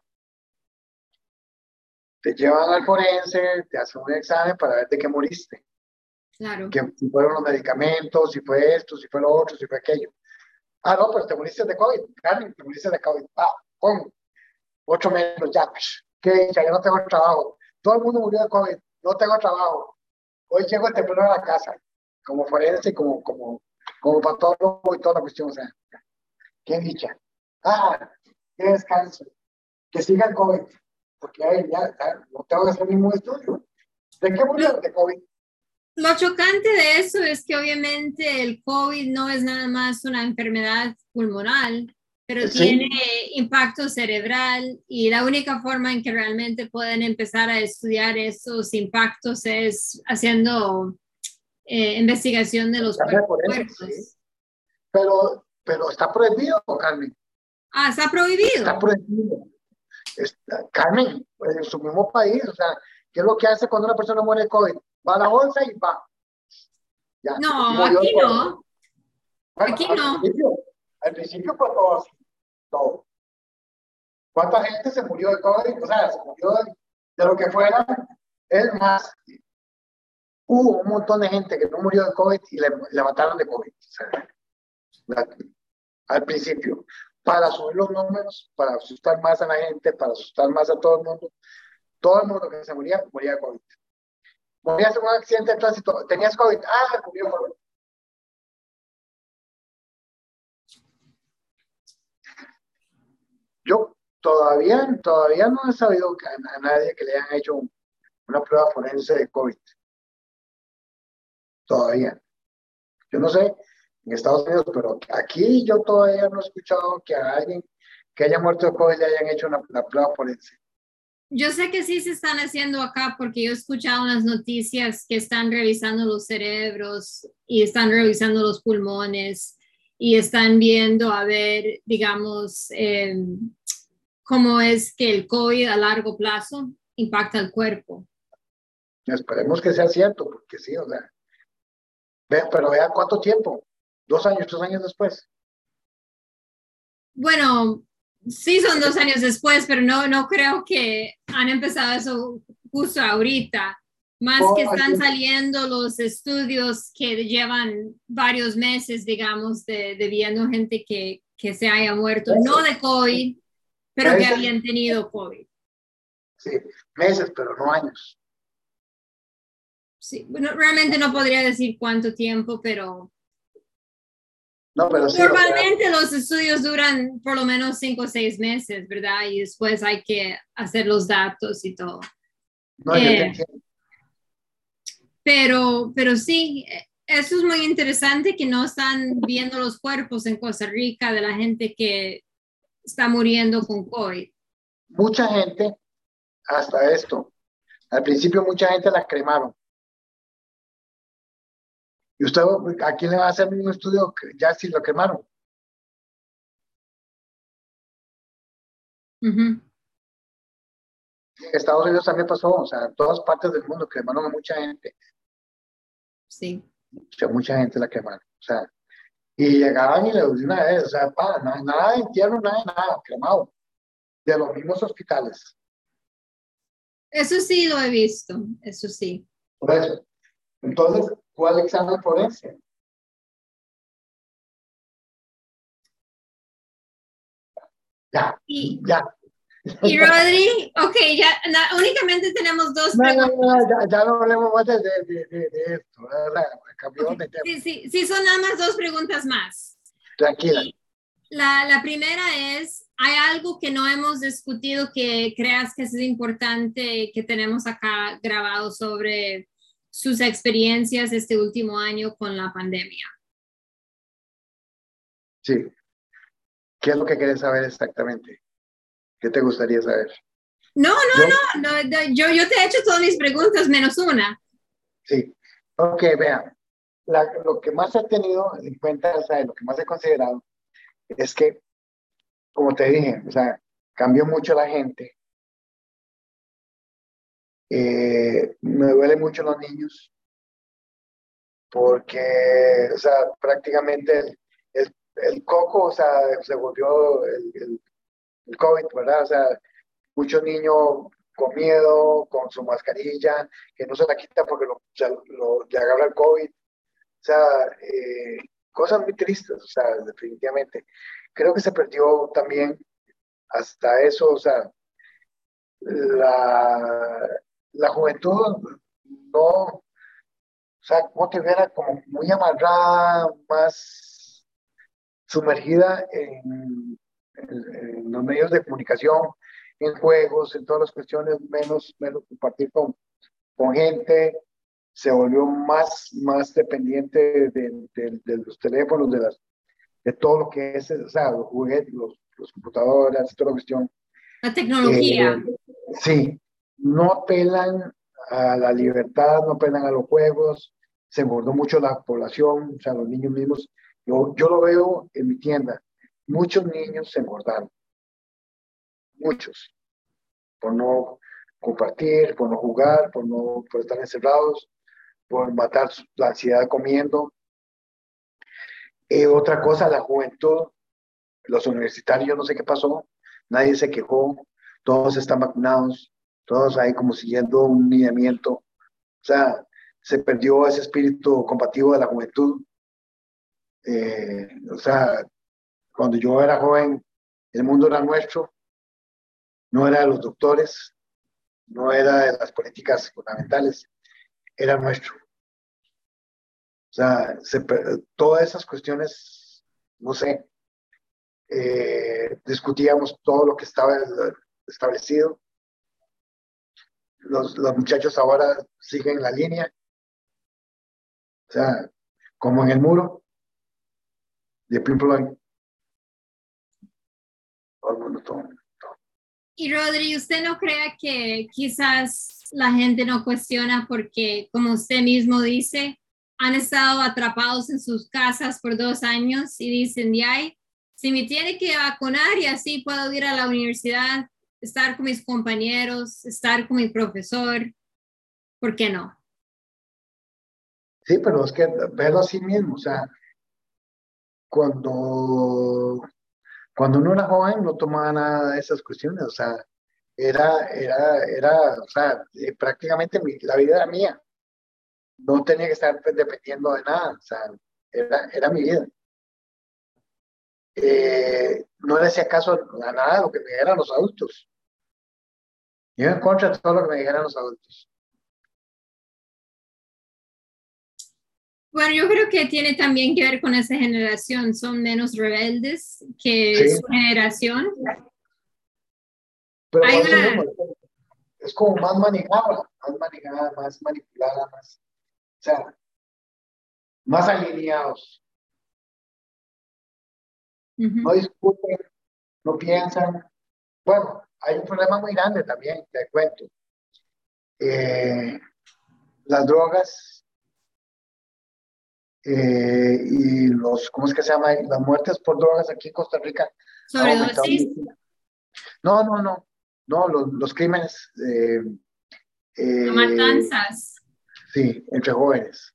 te llevan al forense, te hacen un examen para ver de qué moriste. Claro. Que si fueron los medicamentos, si fue esto, si fue lo otro, si fue aquello. Ah, no, pero te moriste de COVID, Carmen, te moriste de COVID. Ah, pum, ocho meses ya. ¿Qué dicha? Ya no tengo trabajo. Todo el mundo murió de COVID, no tengo trabajo. Hoy llego temprano a la casa, como forense, como, como, como patólogo y toda la cuestión. O sea, qué dicha. Ah, qué descanso. Que siga el COVID, porque ahí ya, ya no tengo que hacer ningún estudio. ¿De qué murió? Lo, De COVID. lo chocante de eso es que obviamente el COVID no es nada más una enfermedad pulmonar, pero tiene Sí, impacto cerebral y la única forma en que realmente pueden empezar a estudiar esos impactos es haciendo eh, investigación de los ya por eso, sí. cuerpos. Pero, pero está prohibido, Carmen. Ah, está Está prohibido. prohibido. Está, Carmen, en su mismo país, o sea, ¿qué es lo que hace cuando una persona muere de COVID? Va a la bolsa y va. Ya, No, murió de aquí COVID. no, Bueno, aquí al no. principio, al principio fue todo así, todo. ¿Cuánta gente se murió de COVID? O sea, se murió de, de lo que fuera. Es más, hubo un montón de gente que no murió de COVID y le, le mataron de COVID. O sea, la, al principio, para subir los números, para asustar más a la gente, para asustar más a todo el mundo. Todo el mundo que se moría, moría de COVID. Morías en un accidente de tránsito, tenías COVID, ah, murió COVID. Yo todavía, todavía no he sabido a, a nadie que le hayan hecho una prueba forense de COVID. Todavía. Yo no sé en Estados Unidos, pero aquí yo todavía no he escuchado que a alguien que haya muerto de COVID le hayan hecho una, una prueba forense. Yo sé que sí se están haciendo acá porque yo he escuchado unas noticias que están revisando los cerebros y están revisando los pulmones y están viendo a ver, digamos, eh, cómo es que el COVID a largo plazo impacta al cuerpo. Esperemos que sea cierto, porque sí, o sea, ve, pero vea cuánto tiempo, dos años, tres años después. Bueno, sí son dos años después, pero no, no creo que han empezado eso justo ahorita. Más que Oh, están sí. saliendo los estudios que llevan varios meses, digamos, de, de viendo gente que, que se haya muerto, no Meses, de COVID, pero que meses, habían tenido COVID. sí, meses, pero no años. sí, bueno, realmente no podría decir cuánto tiempo, pero No, pero sí, o sea, normalmente los estudios duran por lo menos cinco o seis meses, ¿verdad? Y después hay que hacer los datos y todo. no, yo te Eh, entiendo. pero, pero sí, eh, eso es muy interesante que no están viendo los cuerpos en Costa Rica de la gente que está muriendo con COVID. Mucha gente, hasta esto, al principio mucha gente la cremaron. Y usted, ¿a quién le va a hacer un estudio que ya si lo quemaron? Ujú. En Estados Unidos también pasó, o sea, en todas partes del mundo quemaron a mucha gente, Sí. mucha, mucha gente la quemaron, o sea, y llegaban y le de una vez, o sea, pa, nada, nada de entierro, nada, de nada, quemado, de los mismos hospitales, Eso sí lo he visto, eso sí. por eso. Entonces, ¿cuál examen forense? Ya, Y, ya. y Rodri, ok, ya na- únicamente tenemos dos No, no, preguntas. no, ya, ya no hablemos más de, de, de, de, de esto, ¿verdad? Cambiamos Okay. de tema. Sí, sí, sí, son nada más dos preguntas más. Tranquila. Y la, la primera es, ¿hay algo que no hemos discutido que creas que es importante que tenemos acá grabado sobre sus experiencias este último año con la pandemia? Sí. ¿Qué es lo que quieres saber exactamente? ¿Qué te gustaría saber? No, Yo, no, no, no, no, yo, yo te he hecho todas mis preguntas menos una. sí. Ok, vean. La- lo que más he tenido en cuenta, o sea, lo que más he considerado, es que, como te dije, o sea, cambió mucho la gente. Eh, me duele mucho los niños, porque, o sea, prácticamente el, el, el coco, o sea, se volvió el, el, el COVID, ¿verdad? O sea, muchos niños con miedo, con su mascarilla, que no se la quita porque lo, o sea, lo, le agarra el COVID. O sea, eh, cosas muy tristes, o sea, definitivamente. Creo que se perdió también hasta eso, o sea, la, la juventud no, o sea, como te viera como muy amarrada, más sumergida en, en- en los medios de comunicación, en juegos, en todas las cuestiones, menos, menos compartir con, con gente, se volvió más, más dependiente de, de- de los teléfonos, de, las, de todo lo que es, o sea, los juguetes, los, los computadoras, toda la cuestión. La Eh, tecnología. sí, no apelan a la libertad, no apelan a los juegos, se engordó mucho la población, o sea, los niños mismos. Yo, yo lo veo en mi tienda, muchos niños se engordaron, muchos, por no compartir, por no jugar, por no por estar encerrados, por matar la ansiedad comiendo. Eh, otra cosa, la juventud, los universitarios, no sé qué pasó, nadie se quejó, todos están vacunados, todos ahí como siguiendo un lineamiento. O sea, se perdió ese espíritu combativo de la juventud. Eh, o sea, cuando yo era joven, el mundo era nuestro, no era de los doctores, no era de las políticas fundamentales, era nuestro. O sea, se, todas esas cuestiones, no sé, eh, discutíamos todo lo que estaba establecido. Los, los muchachos ahora siguen la línea, o sea, como en el muro de Pink Floyd. Todo el mundo, todo. Y Rodri, ¿usted no cree que quizás la gente no cuestiona porque, como usted mismo dice, han estado atrapados en sus casas por dos años y dicen, de ahí, si me tiene que vacunar y así puedo ir a la universidad, estar con mis compañeros, estar con mi profesor, ¿por qué no? Sí, pero es que verlo así mismo, o sea, cuando, cuando uno era joven no tomaba nada de esas cuestiones, o sea, era, era, era, o sea, eh, prácticamente mi- la vida era mía, no tenía que estar pues, dependiendo de nada, o sea, era, era mi vida. Eh, no le hacía caso a nada de lo que me dijeran los adultos. Yo en contra de todo lo que me dijeran los adultos. Bueno, yo creo que tiene también que ver con esa generación, son menos rebeldes que Sí, su generación. pero Hay por eso mismo, una, es como más manejada, más manejada, más manipulada, más, o sea, más alineados. No ujú, discuten, no piensan. Bueno, hay un problema muy grande también, te cuento. Eh, las drogas eh, y los, ¿cómo es que se llama? Las muertes por drogas aquí en Costa Rica han aumentado sobredosis, mucho. No, no, no, no, los, los crímenes, eh, eh, matanzas. sí, entre jóvenes.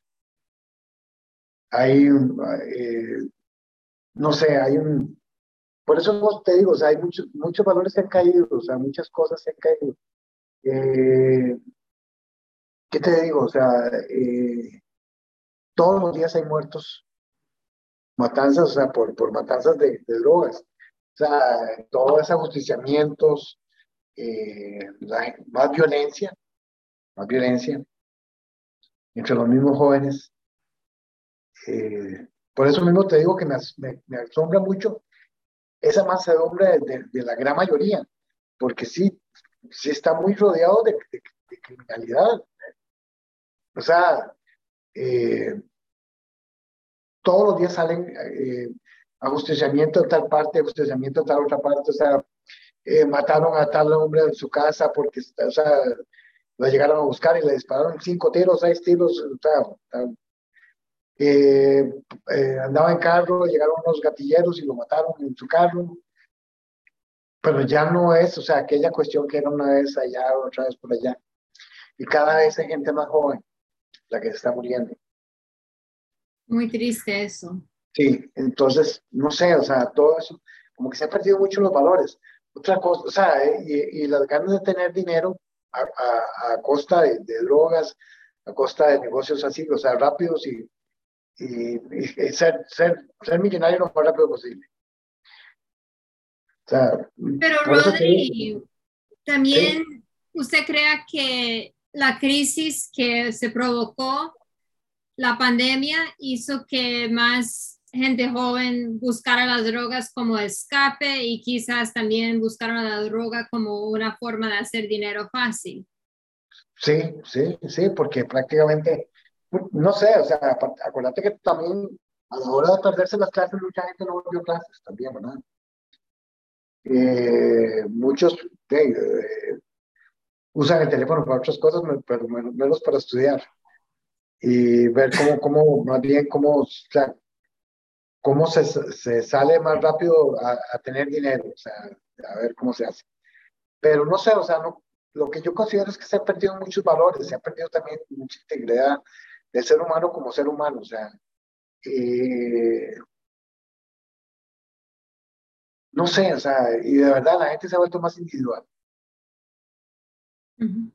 Hay, un, eh, no sé, hay un, por eso no te digo, o sea, hay muchos, muchos valores que han caído, o sea, muchas cosas se han caído. Eh, ¿Qué te digo? O sea, eh, todos los días hay muertos, matanzas, o sea, por, por matanzas de, de drogas. O sea, todos esos ajusticiamientos, eh, la- más violencia, más violencia entre los mismos jóvenes. eh, por eso mismo te digo que me, as- me, me asombra mucho esa mansedumbre de, de- de la gran mayoría, porque sí, sí está muy rodeado de, de- de criminalidad. O sea, eh, todos los días salen eh, ajusticiamiento de tal parte, ajusticiamiento de tal otra parte. O sea, eh, mataron a tal hombre en su casa porque, o sea, lo llegaron a buscar y le dispararon cinco tiros, seis tiros. O sea, eh, eh, andaba en carro, llegaron unos gatilleros y lo mataron en su carro. Pero ya no es, o sea, aquella cuestión que era una vez allá, otra vez por allá. Y cada vez hay gente más joven la que se está muriendo. Muy triste eso. Sí, entonces, no sé, o sea, todo eso, como que se han perdido mucho los valores. Otra cosa, o sea, eh, y, y las ganas de tener dinero a, a, a costa de, de drogas, a costa de negocios así, o sea, rápidos y, y, y ser, ser, ser millonario lo más rápido posible. O sea, Pero por eso te digo, Rodri, sí, también usted crea que la crisis que se provocó la pandemia hizo que más gente joven buscara las drogas como escape y quizás también buscaron la droga como una forma de hacer dinero fácil. sí, sí, sí, porque prácticamente, no sé, o sea, apart- acuérdate que también a la hora de perderse las clases, mucha gente no volvió a clases también, ¿verdad? Eh, muchos eh, usan el teléfono para otras cosas, me- pero menos, menos para estudiar y ver cómo, cómo, más bien, cómo, o sea, cómo se, se sale más rápido a, a tener dinero, o sea, a ver cómo se hace. Pero no sé, o sea, no, lo que yo considero es que se han perdido muchos valores, se ha perdido también mucha integridad del ser humano como ser humano, o sea, eh, no sé, o sea, y de verdad la gente se ha vuelto más individual. Ujú.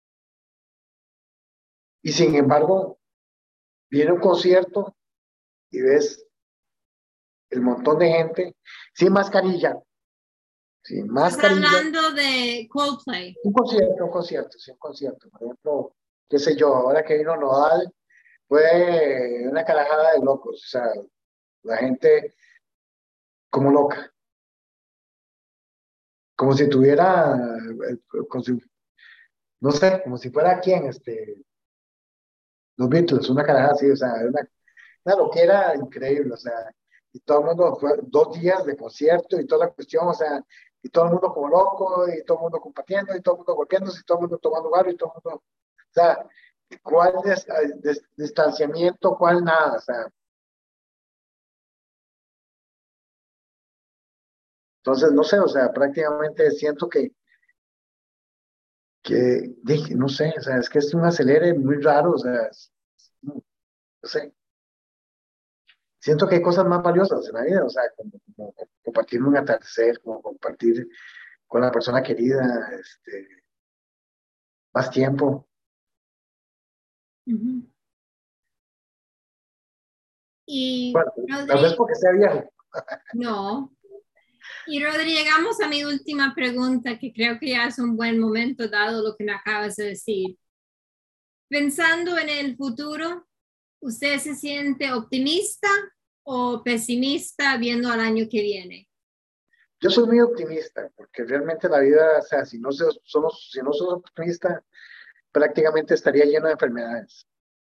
Y sin embargo, viene un concierto y ves el montón de gente sin mascarilla, sin Estás mascarilla, hablando de Coldplay. un concierto, un concierto, sí, un concierto. Por ejemplo, qué sé yo, ahora que vino Nodal, fue una carajada de locos, o sea, la gente como loca, como si tuviera, eh, como si- no sé, como si fuera quién, este, los Beatles, una carajada así, o sea, una, una loquera increíble, o sea, y todo el mundo fue dos días de concierto y toda la cuestión, o sea, y todo el mundo como loco, y todo el mundo compartiendo, y todo el mundo golpeándose, y todo el mundo tomando barro, y todo el mundo, o sea, ¿cuál es des- distanciamiento, cuál nada? O sea, entonces, no sé, o sea, prácticamente siento que, que dije, no sé, o sea, es que es un acelere muy raro, o sea, es- no sé, siento que hay cosas más valiosas en la vida, o sea, como, como compartir un atardecer, como compartir con la persona querida, este, más tiempo. Ujú. Y Bueno, tal vez Rodri, porque sea viejo. no. Y Rodri, llegamos a mi última pregunta, que creo que ya es un buen momento dado lo que me acabas de decir. Pensando en el futuro, ¿usted se siente optimista o pesimista viendo al año que viene? Yo soy muy optimista, porque realmente la vida, o sea, si no se- somos, si no somos optimistas, prácticamente estaría lleno de enfermedades.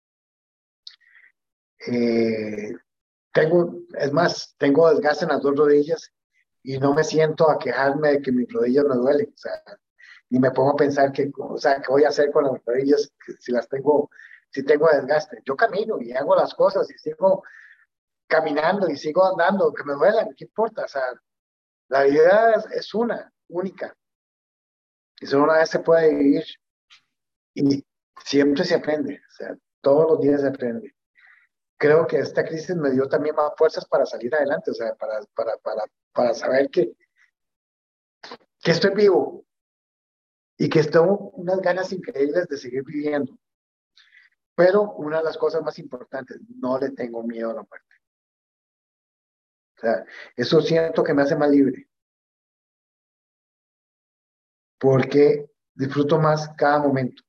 Eh, tengo, es más, tengo desgaste en las dos rodillas y no me siento a quejarme de que mis rodillas me duelen, o sea, ni me pongo a pensar que, o sea, qué voy a hacer con las rodillas si las tengo, si tengo desgaste. Yo camino y hago las cosas y sigo caminando y sigo andando, que me duelan, ¿qué importa? O sea, la vida es, es una, única, y solo una vez se puede vivir y siempre se aprende, o sea, todos los días se aprende. Creo que esta crisis me dio también más fuerzas para salir adelante, o sea, para, para, para, para saber que, que estoy vivo y que tengo unas ganas increíbles de seguir viviendo. Pero una de las cosas más importantes, no le tengo miedo a la muerte. O sea, eso siento que me hace más libre, porque disfruto más cada momento.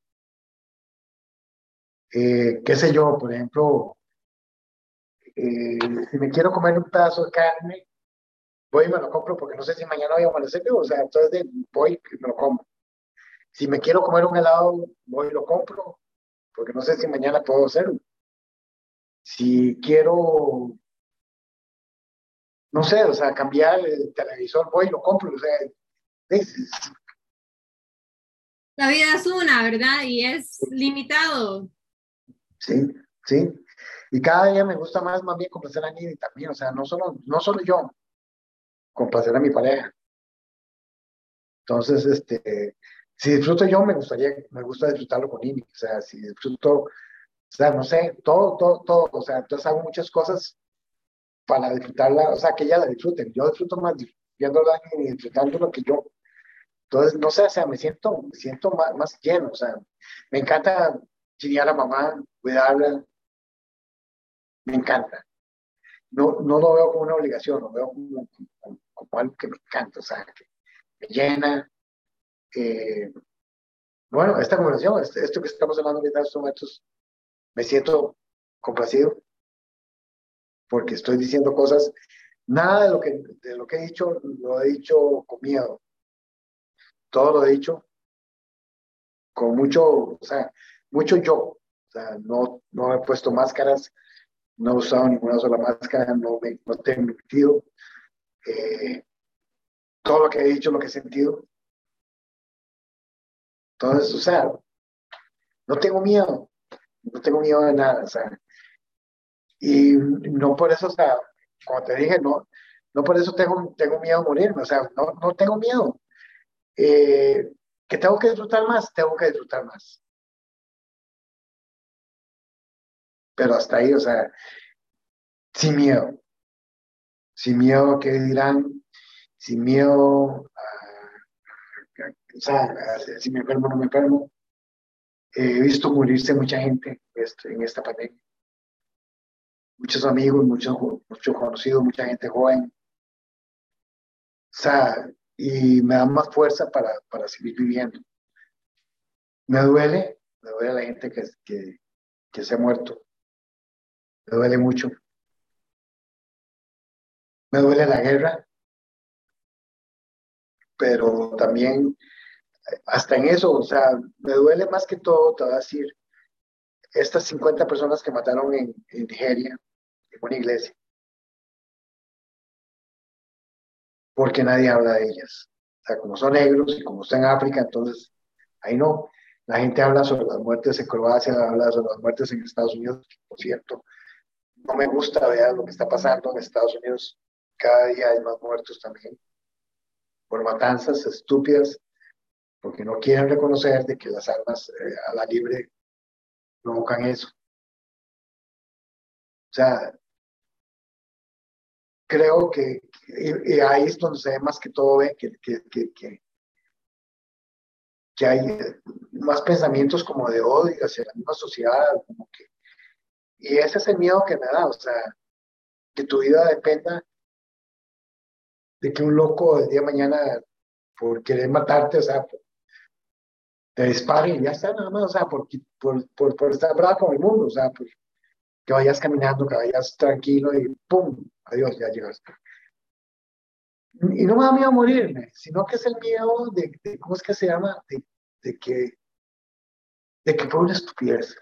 Eh, qué sé yo, por ejemplo, eh, si me quiero comer un pedazo de carne, voy y me lo compro porque no sé si mañana voy a amanecer vivo, o sea, entonces de, voy y me lo como. Si me quiero comer un helado, voy y lo compro porque no sé si mañana puedo hacerlo. Si quiero, no sé, o sea, cambiar el televisor, voy y lo compro, o sea, es, La vida es una, ¿verdad? Y es limitado. sí, sí. Y cada día me gusta más, más bien complacer a mí también, o sea, no solo, no solo yo, complacer a mi pareja. Entonces, este, si disfruto yo, me gustaría, me gusta disfrutarlo con Amy, o sea, si disfruto, o sea, no sé, todo, todo, todo, o sea, entonces hago muchas cosas para disfrutarla, o sea, que ella la disfruten. Yo disfruto más viéndola y disfrutando lo que yo. Entonces, no sé, o sea, me siento, me siento más, más lleno, o sea, me encanta chinear a mamá, cuidarla, me encanta. No, no lo veo como una obligación, lo veo como, como, como algo que me encanta, o sea, que me llena. Eh, bueno, esta conversación, este- esto que estamos hablando ahorita en estos momentos, me siento complacido porque estoy diciendo cosas, nada de lo que, de lo que he dicho, lo he dicho con miedo, todo lo he dicho con mucho, o sea, mucho yo, o sea, no, no he puesto máscaras, no he usado ninguna sola máscara, no me no te he mentido, eh, todo lo que he dicho, lo que he sentido, entonces, o sea, no tengo miedo, no tengo miedo de nada, o sea, y no por eso, o sea, como te dije, no, no por eso tengo, tengo miedo a morirme, o sea, no, no tengo miedo. Eh, que tengo que disfrutar más, tengo que disfrutar más. Pero hasta ahí, o sea, sin miedo, sin miedo a qué dirán, sin miedo a, a- o sea, a- si me enfermo o no me enfermo. Eh, he visto morirse mucha gente este, en esta pandemia, muchos amigos, muchos, muchos conocidos, mucha gente joven, o sea, y me da más fuerza para, para seguir viviendo. Me duele, me duele la gente que, que, que se ha muerto, me duele mucho, me duele la guerra, pero también hasta en eso, o sea, me duele más que todo, te voy a decir, estas cincuenta personas que mataron en, en Nigeria, en una iglesia, porque nadie habla de ellas. O sea, como son negros y como está en África, entonces ahí no. La gente habla sobre las muertes en Croacia, habla sobre las muertes en Estados Unidos, por cierto. No me gusta ver lo que está pasando en Estados Unidos. Cada día hay más muertos también por matanzas estúpidas, porque no quieren reconocer de que las armas eh, a la libre provocan eso. O sea, creo que y, y ahí es donde se ve más que todo ve que, que, que, que, que hay más pensamientos como de odio hacia la misma sociedad, como que, y ese es el miedo que me da, o sea, que tu vida dependa de que un loco el día de mañana por querer matarte, o sea, te dispare y ya está nada más, o sea, por, por, por, por estar bravo con el mundo, o sea, por, que vayas caminando, que vayas tranquilo y ¡pum! Adiós, ya llegaste. Y no me da miedo morirme, sino que es el miedo de, de ¿cómo es que se llama? De, de que, de que fue una estupidez.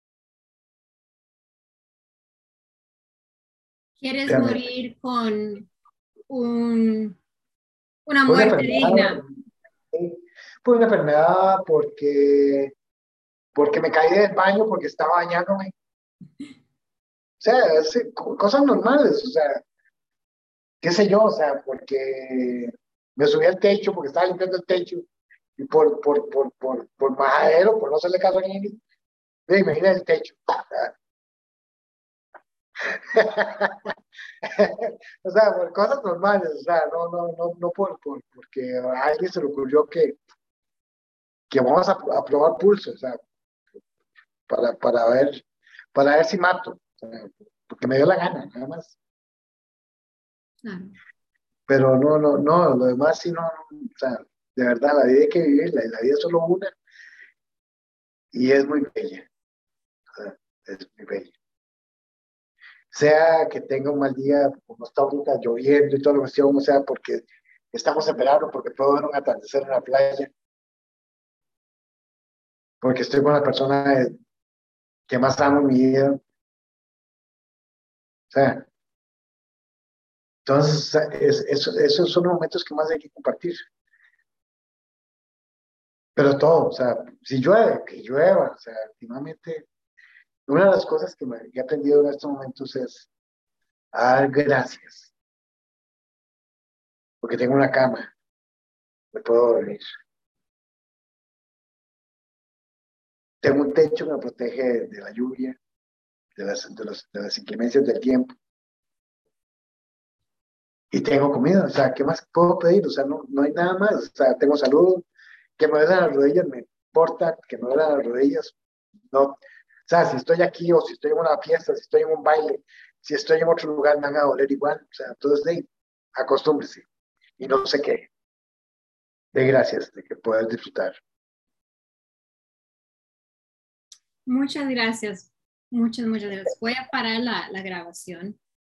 ¿Quieres Créame. morir con un, una Fue una muerte enfermedad, digna? ¿sí? Fue una enfermedad porque, porque me caí del baño, porque estaba bañándome. O sea, es, eh, co- cosas normales, o sea, qué sé yo, o sea, porque me subí al techo, porque estaba limpiando el techo, y por, por, por, por, por majadero, por no hacerle caso a Nini, me imagina el techo. O sea, por cosas normales, o sea, no, no, no, no por, por, porque a alguien se le ocurrió que, que vamos a, a probar pulso, o sea, para, para ver, para ver si mato, o sea, porque me dio la gana, nada más. Claro. Pero no, no, no, lo demás sí no, no, o sea, de verdad, la vida hay que vivirla, y la vida es solo una, y es muy bella, o sea, es muy bella. Sea que tenga un mal día, como está ahorita lloviendo y toda la cuestión, o sea, porque estamos en verano, porque puedo ver un atardecer en la playa, porque estoy con la persona que más amo en mi vida, o sea, entonces, es, es, esos son los momentos que más hay que compartir, pero todo, o sea, si llueve, que llueva, o sea, últimamente, una de las cosas que, me, que he aprendido en estos momentos es a dar gracias, porque tengo una cama, me puedo dormir, tengo un techo que me protege de la lluvia, de las, de, los, de las inclemencias del tiempo, y tengo comida, o sea, ¿qué más puedo pedir? O sea, no, no hay nada más, o sea, tengo salud, que me duelen las rodillas, me importa que me duelen las rodillas, no, o sea, si estoy aquí o si estoy en una fiesta, si estoy en un baile, si estoy en otro lugar, me van a doler igual, o sea, entonces, de, acostúmbrese, y no sé qué, de gracias, de que puedas disfrutar. Muchas gracias. Muchas, muchas gracias. Voy a parar la, la grabación.